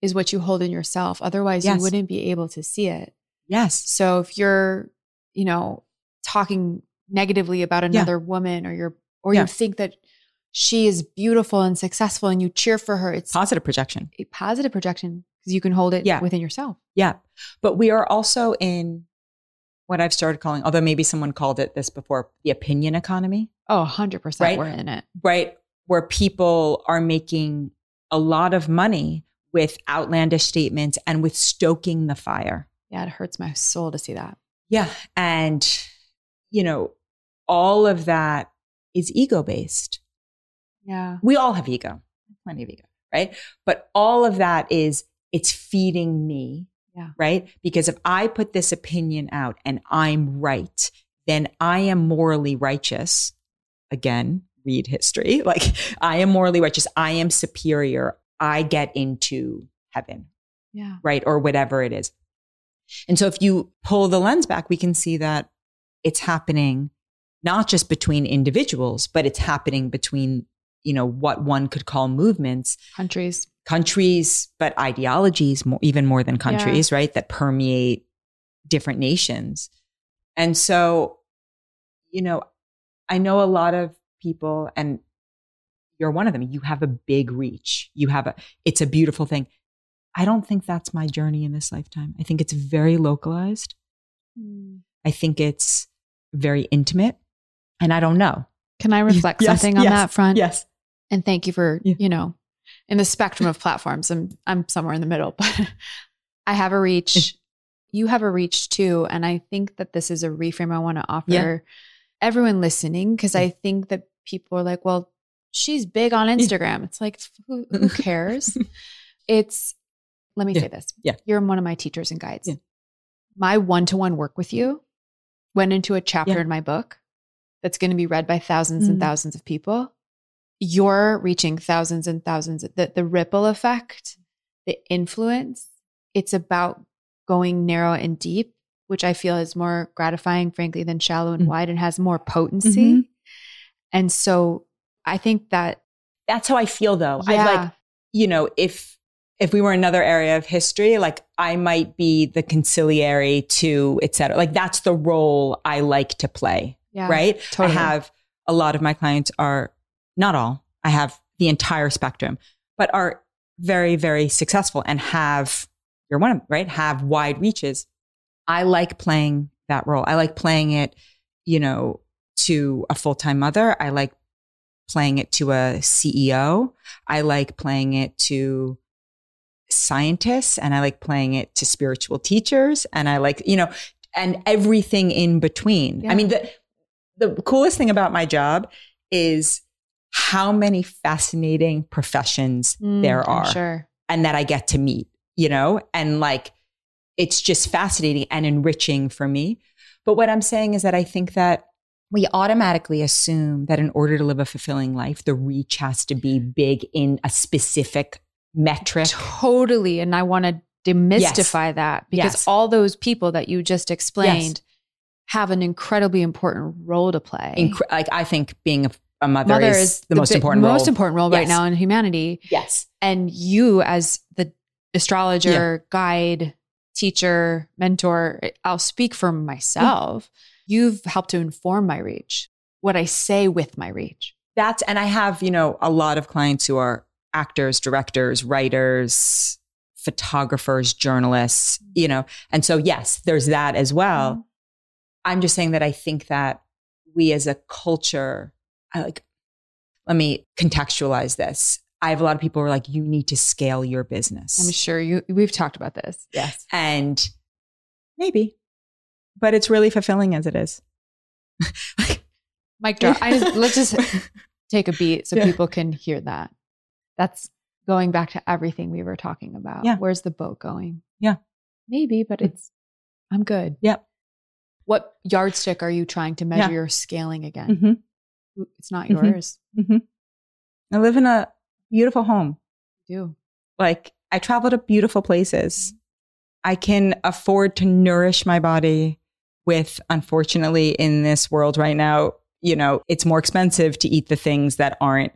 is what you hold in yourself. Otherwise, Yes. you wouldn't be able to see it. Yes. So if you're, you know, talking negatively about another woman, or you're, or Yeah. you think that she is beautiful and successful and you cheer for her, it's Positive projection. a positive projection because you can hold it Yeah. within yourself. Yeah. But we are also in what I've started calling, although maybe someone called it this before, the opinion economy, Oh, one hundred percent Right. we're in it. right? Where people are making a lot of money with outlandish statements and with stoking the fire. Yeah, it hurts my soul to see that. Yeah. And, you know, all of that is ego based. Yeah. We all have ego, plenty of ego, right? But all of that is, it's feeding me, Yeah. right? Because if I put this opinion out and I'm right, then I am morally righteous. Again, read history. Like, I am morally righteous. I am superior. I get into heaven, Yeah. right? Or whatever it is. And so if you pull the lens back, we can see that it's happening not just between individuals, but it's happening between, you know, what one could call movements, Countries. countries, but ideologies, more, even more than countries, right? That permeate different nations. And so, you know, I know a lot of people, and you're one of them. You have a big reach. You have a, it's a beautiful thing. I don't think that's my journey in this lifetime. I think it's very localized. Mm. I think it's very intimate, and I don't know. Can I reflect Yes, something on yes, that front? Yes. And thank you for, Yeah. you know, in the spectrum of platforms, I'm I'm somewhere in the middle, but I have a reach. You have a reach too. And I think that this is a reframe I want to offer Yeah. everyone listening, because I think that people are like, well, she's big on Instagram. It's like, who, who cares? It's, let me Yeah. say this. Yeah. You're one of my teachers and guides. Yeah. My one-to-one work with you went into a chapter Yeah. in my book that's going to be read by thousands and Mm. thousands of people. You're reaching thousands and thousands. The, the ripple effect, the influence, it's about going narrow and deep, which I feel is more gratifying, frankly, than shallow and Mm. wide, and has more potency. Mhm. And so I think that, That's how I feel, though. yeah, I like, you know, if if we were another area of history, like, I might be the conciliary to, et cetera. Like, that's the role I like to play, yeah, right? totally. I have a lot of my clients are, not all, I have the entire spectrum, but are very, very successful and have, you're one of them, right? Have wide reaches. I like playing that role. I like playing it, you know, to a full-time mother. I like playing it to a C E O. I like playing it to scientists, and I like playing it to spiritual teachers. And I like, you know, and everything in between. Yeah. I mean, the, the coolest thing about my job is how many fascinating professions Mm, there I'm are sure. and that I get to meet, you know, and like, it's just fascinating and enriching for me. But what I'm saying is that I think that we automatically assume that in order to live a fulfilling life, the reach has to be big in a specific metric. Totally. And I want to demystify that, because Yes. all those people that you just explained Yes. have an incredibly important role to play. Incre- like, I think being a, a mother, Mother is, is the, most bi- important most role. important role right Yes. now in humanity. Yes. And you, as the astrologer, guide, teacher, mentor, I'll speak for myself. You've helped to inform my reach, what I say with my reach. That's, and I have, you know, a lot of clients who are actors, directors, writers, photographers, journalists, you know, and so yes, there's that as well. Mhm. I'm just saying that I think that we as a culture, I like, let me contextualize this. I have a lot of people who are like, you need to scale your business. I'm sure you, we've talked about this. Yes. And maybe, but it's really fulfilling as it is. Mic drop. I just, let's just take a beat so Yeah. people can hear that. That's going back to everything we were talking about. Yeah. Where's the boat going? Yeah. Maybe, but it's, I'm good. Yep. What yardstick are you trying to measure Yeah. your scaling again? Mm-hmm. It's not Mhm. yours. Mm-hmm. I live in a beautiful home. You do. Like, I travel to beautiful places. I can afford to nourish my body with, unfortunately, in this world right now, you know, it's more expensive to eat the things that aren't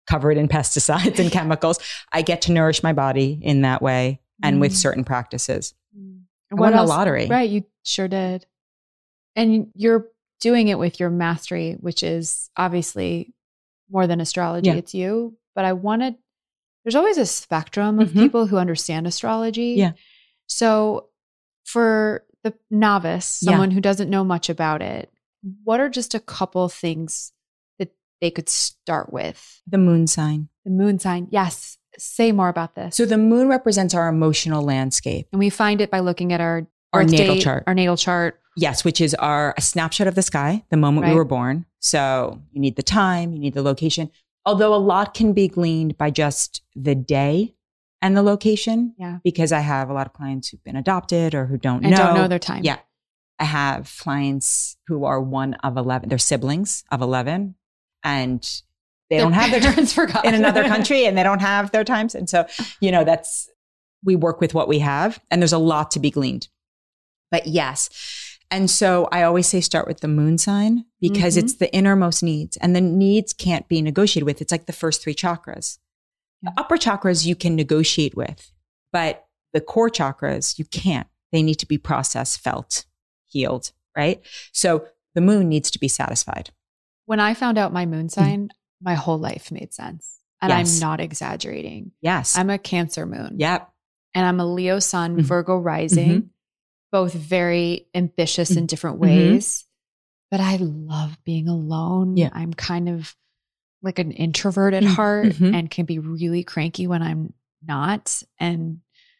covered in pesticides and chemicals. I get to nourish my body in that way and mm. with certain practices. Mm. I won the lottery. Right. You sure did. And you're doing it with your mastery, which is obviously more than astrology. Yeah. It's you. But I wanted, there's always a spectrum of mm-hmm. people who understand astrology. Yeah. So for the novice, someone yeah. who doesn't know much about it, what are just a couple things that they could start with? The moon sign. The moon sign. Yes. Say more about this. So the moon represents our emotional landscape. And we find it by looking at our, our natal date, chart. Our natal chart. Yes, which is our a snapshot of the sky, the moment right. we were born. So you need the time, you need the location. Although a lot can be gleaned by just the day and the location. Yeah. Because I have a lot of clients who've been adopted or who don't and know. don't know their time. Yeah. I have clients who are one of eleven. They're siblings of eleven. And they their don't have their parents forgot in another country and they don't have their times. And so, you know, that's, we work with what we have and there's a lot to be gleaned. But yes. And so I always say start with the moon sign because mm-hmm. it's the innermost needs and the needs can't be negotiated with. It's like the first three chakras. Yeah. The upper chakras you can negotiate with, but the core chakras you can't. They need to be processed, felt, healed, right? So the moon needs to be satisfied. When I found out my moon sign, mm-hmm. my whole life made sense. And yes. I'm not exaggerating. Yes. I'm a Cancer moon. Yep. And I'm a Leo sun, mm-hmm. Virgo rising. Mm-hmm. Both very ambitious in different ways, mm-hmm. but I love being alone. Yeah. I'm kind of like an introvert at heart mm-hmm. and can be really cranky when I'm not, and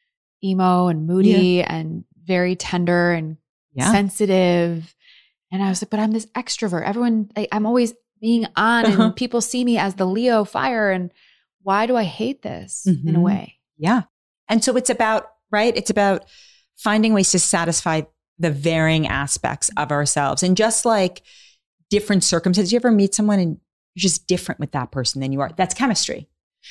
emo and moody yeah. and very tender and yeah. sensitive. And I was like, but I'm this extrovert. Everyone, I, I'm always being on uh-huh. and people see me as the Leo fire. And why do I hate this mm-hmm. in a way? Yeah. And so it's about, right? It's about finding ways to satisfy the varying aspects of ourselves. And just like different circumstances, you ever meet someone and you're just different with that person than you are? That's chemistry.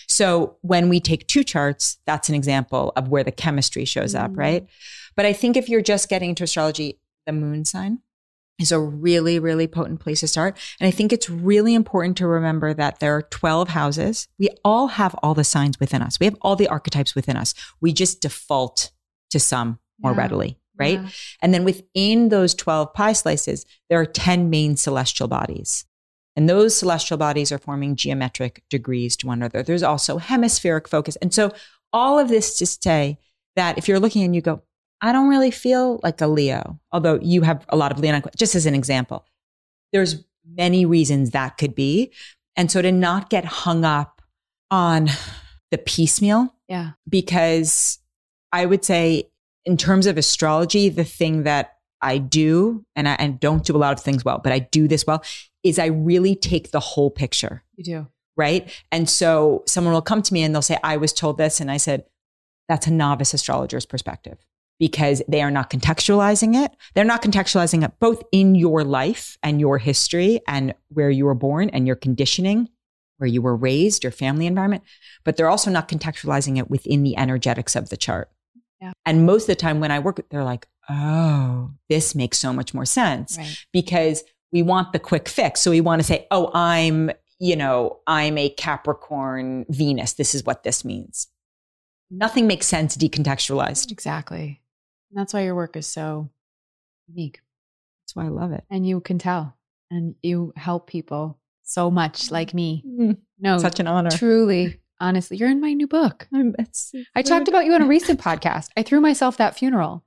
So when we take two charts, that's an example of where the chemistry shows mm. up, right? But I think if you're just getting into astrology, the moon sign is a really, really potent place to start. And I think it's really important to remember that there are twelve houses. We all have all the signs within us. We have all the archetypes within us. We just default to some more yeah. readily, right? Yeah. And then within those twelve pie slices, there are ten main celestial bodies. And those celestial bodies are forming geometric degrees to one another. There's also hemispheric focus. And so all of this to say that if you're looking and you go, I don't really feel like a Leo, although you have a lot of Leonine, just as an example, there's many reasons that could be. And so to not get hung up on the piecemeal, yeah, because I would say in terms of astrology, the thing that I do, and I and don't do a lot of things well, but I do this well, is I really take the whole picture. You do. Right? And so someone will come to me and they'll say, I was told this. And I said, that's a novice astrologer's perspective because they are not contextualizing it. They're not contextualizing it both in your life and your history and where you were born and your conditioning, where you were raised, your family environment, but they're also not contextualizing it within the energetics of the chart. Yeah. And most of the time when I work, they're like, oh, this makes so much more sense right. because we want the quick fix. So we want to say, oh, I'm, you know, I'm a Capricorn Venus. This is what this means. Nothing makes sense decontextualized. Exactly. And that's why your work is so unique. That's why I love it. And you can tell. And you help people so much like me. Mm, no, such an honor. Truly. Honestly, you're in my new book. I'm, it's, it's I talked about you on a recent podcast. I threw myself that funeral.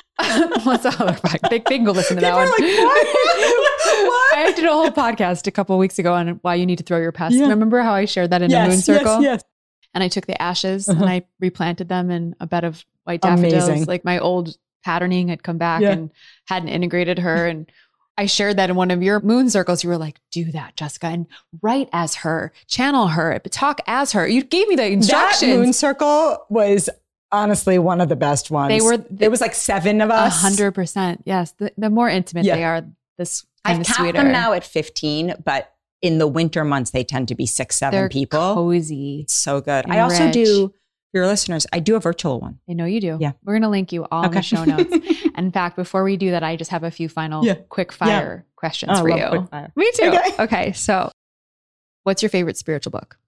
What's that look like? Big Big, go listen to that one. Like, what? What? I did a whole podcast a couple of weeks ago on why you need to throw your past. Yeah. Remember how I shared that in yes, a moon circle? Yes, yes. And I took the ashes uh-huh. and I replanted them in a bed of white daffodils. Amazing. Like my old patterning had come back yeah. and hadn't integrated her. And I shared that in one of your moon circles. You were like, do that, Jessica, and write as her, channel her, talk as her. You gave me the instructions. That moon circle was honestly one of the best ones. They were. There was like seven of us. A hundred percent. Yes. The, the more intimate yeah. they are, this kind I've of capped sweeter. them now at fifteen, but in the winter months, they tend to be six, seven They're people. Cozy. It's so good. I also rich. do, for your listeners, I do a virtual one. I know you do. Yeah. We're going to link you all okay. in the show notes. In fact, before we do that, I just have a few final yeah. quick fire yeah. questions oh, for I love you. quick fire. Me too. Okay. okay. So what's your favorite spiritual book?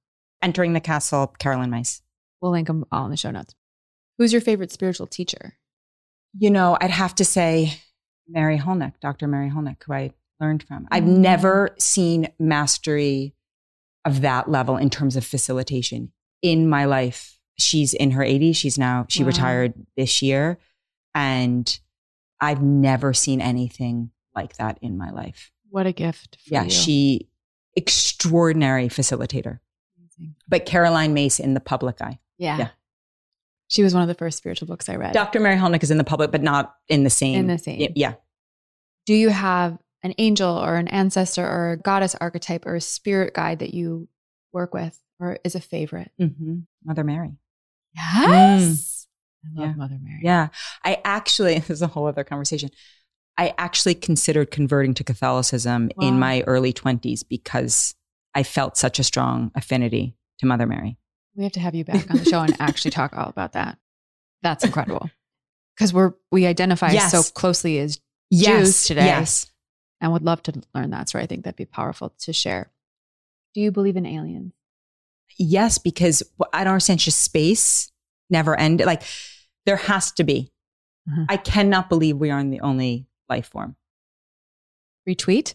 Entering the Castle, Caroline Myss. We'll link them all in the show notes. Who's your favorite spiritual teacher? You know, I'd have to say Mary Hulnick, Doctor Mary Hulnick, who I learned from. I've mm. never seen mastery of that level in terms of facilitation in my life. She's in her eighties. She's now, she wow. retired this year. And I've never seen anything like that in my life. What a gift for yeah, you. She, extraordinary facilitator. Amazing. But Caroline Myss in the public eye. Yeah. yeah. She was one of the first spiritual books I read. Doctor Mary Hulnick is in the public, but not in the same. In the same. Yeah. Do you have an angel or an ancestor or a goddess archetype or a spirit guide that you work with or is a favorite? Mm-hmm. Mother Mary. Yes. Mm. I love yeah. Mother Mary. Yeah. I actually, this is a whole other conversation. I actually considered converting to Catholicism wow. in my early twenties because I felt such a strong affinity to Mother Mary. We have to have you back on the show and actually talk all about that. That's incredible. Because we're we identify yes. so closely as yes. Jews today. Yes. And would love to learn that. So I think that'd be powerful to share. Do you believe in aliens? Yes, because I don't understand, just space never ended. Like there has to be. Uh-huh. I cannot believe we are the only life form. Retweet?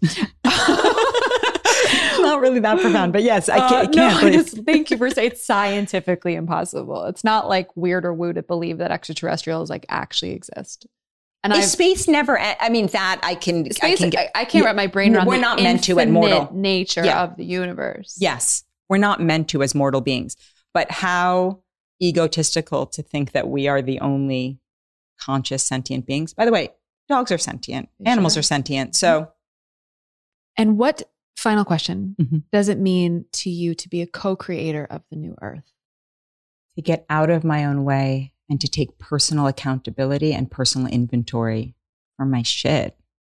Not really that profound, but yes, I can't. Uh, I can't no, I just, thank you for saying it's scientifically impossible. It's not like weird or woo to believe that extraterrestrials like actually exist. And I space never. I mean that I can. Space, I, can get, I, I can't wrap my brain around. We're the not meant to at mortal nature yeah. of the universe. Yes, we're not meant to as mortal beings. But how egotistical to think that we are the only conscious sentient beings. By the way, dogs are sentient. Sure. Animals are sentient. So, and what? Final question. Mm-hmm. Does it mean to you to be a co-creator of the new earth? To get out of my own way and to take personal accountability and personal inventory for my shit.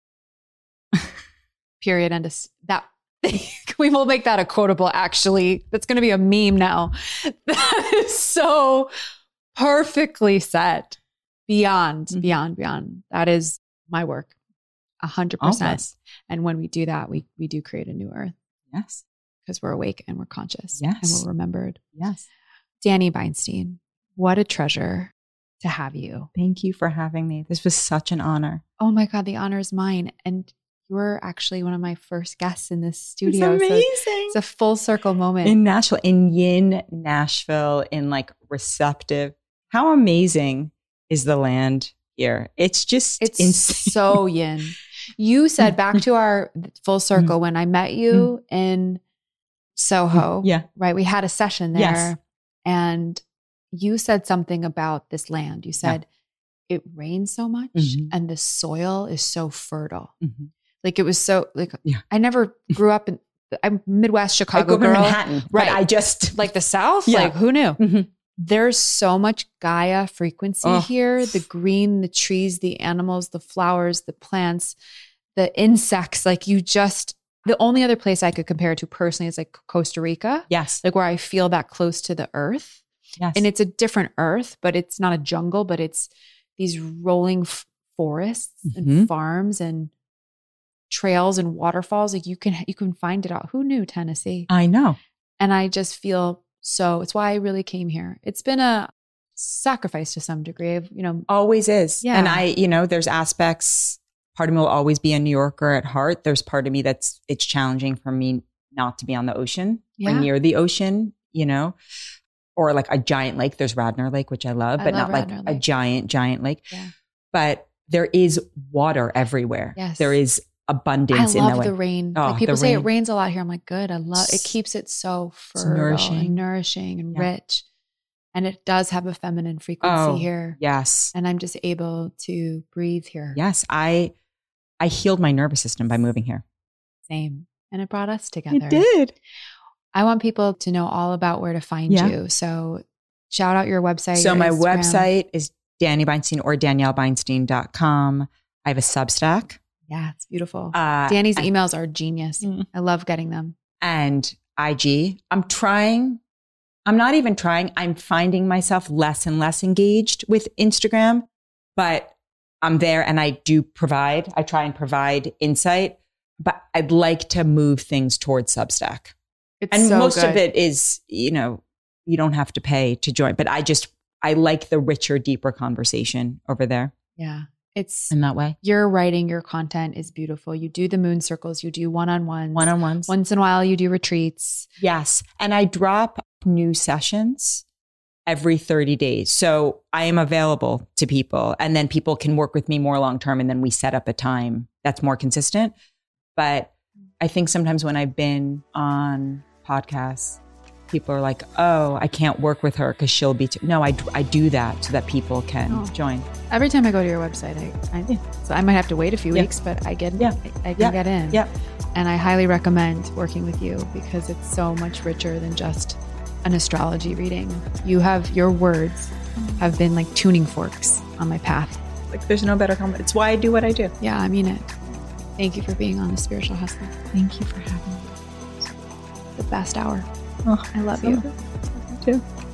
Period. And that we will make that a quotable, actually. That's going to be a meme now. That is so perfectly said. Beyond, mm-hmm. beyond, beyond. That is my work. A hundred percent. And when we do that, we we do create a new earth. Yes. Because we're awake and we're conscious. Yes. And we're remembered. Yes. Danny Beinstein, what a treasure to have you. Thank you for having me. This was such an honor. Oh my God, the honor is mine. And you were actually one of my first guests in this studio. It's amazing. So it's a full circle moment. In Nashville, in Yin, Nashville, in like receptive. How amazing is the land here? It's just it's insane. So yin. You said back to our full circle when I met you in Soho. Yeah. Right. We had a session there yes. and you said something about this land. You said yeah. it rains so much mm-hmm. and the soil is so fertile. Mm-hmm. Like it was so like, yeah. I never grew up in, I'm Midwest Chicago I grew girl. up in Manhattan, right. I just like the South. Yeah. Like who knew? Mm-hmm. There's so much Gaia frequency oh. here. The green, the trees, the animals, the flowers, the plants, the insects. Like you just, the only other place I could compare it to personally is like Costa Rica. Yes. Like where I feel that close to the earth. Yes. And it's a different earth, but it's not a jungle, but it's these rolling f- forests mm-hmm. and farms and trails and waterfalls. Like you can, you can find it out. Who knew Tennessee? I know. And I just feel so it's why I really came here. It's been a sacrifice to some degree of, you know. Always is. Yeah. And I, you know, there's aspects, part of me will always be a New Yorker at heart. There's part of me that's, it's challenging for me not to be on the ocean yeah. or near the ocean, you know, or like a giant lake. There's Radnor Lake, which I love, I but love not Radnor like Lake. a giant, giant lake. Yeah. But there is water everywhere. Yes. There is abundance I in love the way. the rain. Oh, like people the say rain. it rains a lot here. I'm like, good. I love it. Keeps it so fertile nourishing. and nourishing and Yeah. rich. And it does have a feminine frequency Oh, here. Yes. And I'm just able to breathe here. Yes. I I healed my nervous system by moving here. Same. And it brought us together. It did. I want people to know all about where to find Yeah. you. So shout out your website. So your my Instagram. website is Danny Beinstein or Danielle Beinstein dot com. I have a Substack. Yeah, it's beautiful. Uh, Danny's and, emails are genius. Mm. I love getting them. And I G. I'm trying. I'm not even trying. I'm finding myself less and less engaged with Instagram, but I'm there and I do provide. I try and provide insight, but I'd like to move things towards Substack. It's and so most good. of it is, you know, you don't have to pay to join, but I just, I like the richer, deeper conversation over there. Yeah. It's in that way. Your writing, your content is beautiful. You do the moon circles, you do one-on-ones. One-on-ones. Once in a while you do retreats. Yes. And I drop new sessions every thirty days. So I am available to people, and then people can work with me more long-term, and then we set up a time that's more consistent. But I think sometimes when I've been on podcasts, people are like, oh, I can't work with her because she'll be, too. No, I, I do that so that people can oh. join. Every time I go to your website, I, I yeah. so I might have to wait a few yeah. weeks, but I get, yeah. I, I can yeah. get in. Yeah. And I highly recommend working with you because it's so much richer than just an astrology reading. You have, your words have been like tuning forks on my path. Like there's no better comment. It's why I do what I do. Yeah, I mean it. Thank you for being on The Spiritual Hustler. Thank you for having me. The best hour. Oh, I love so you. Good. You too.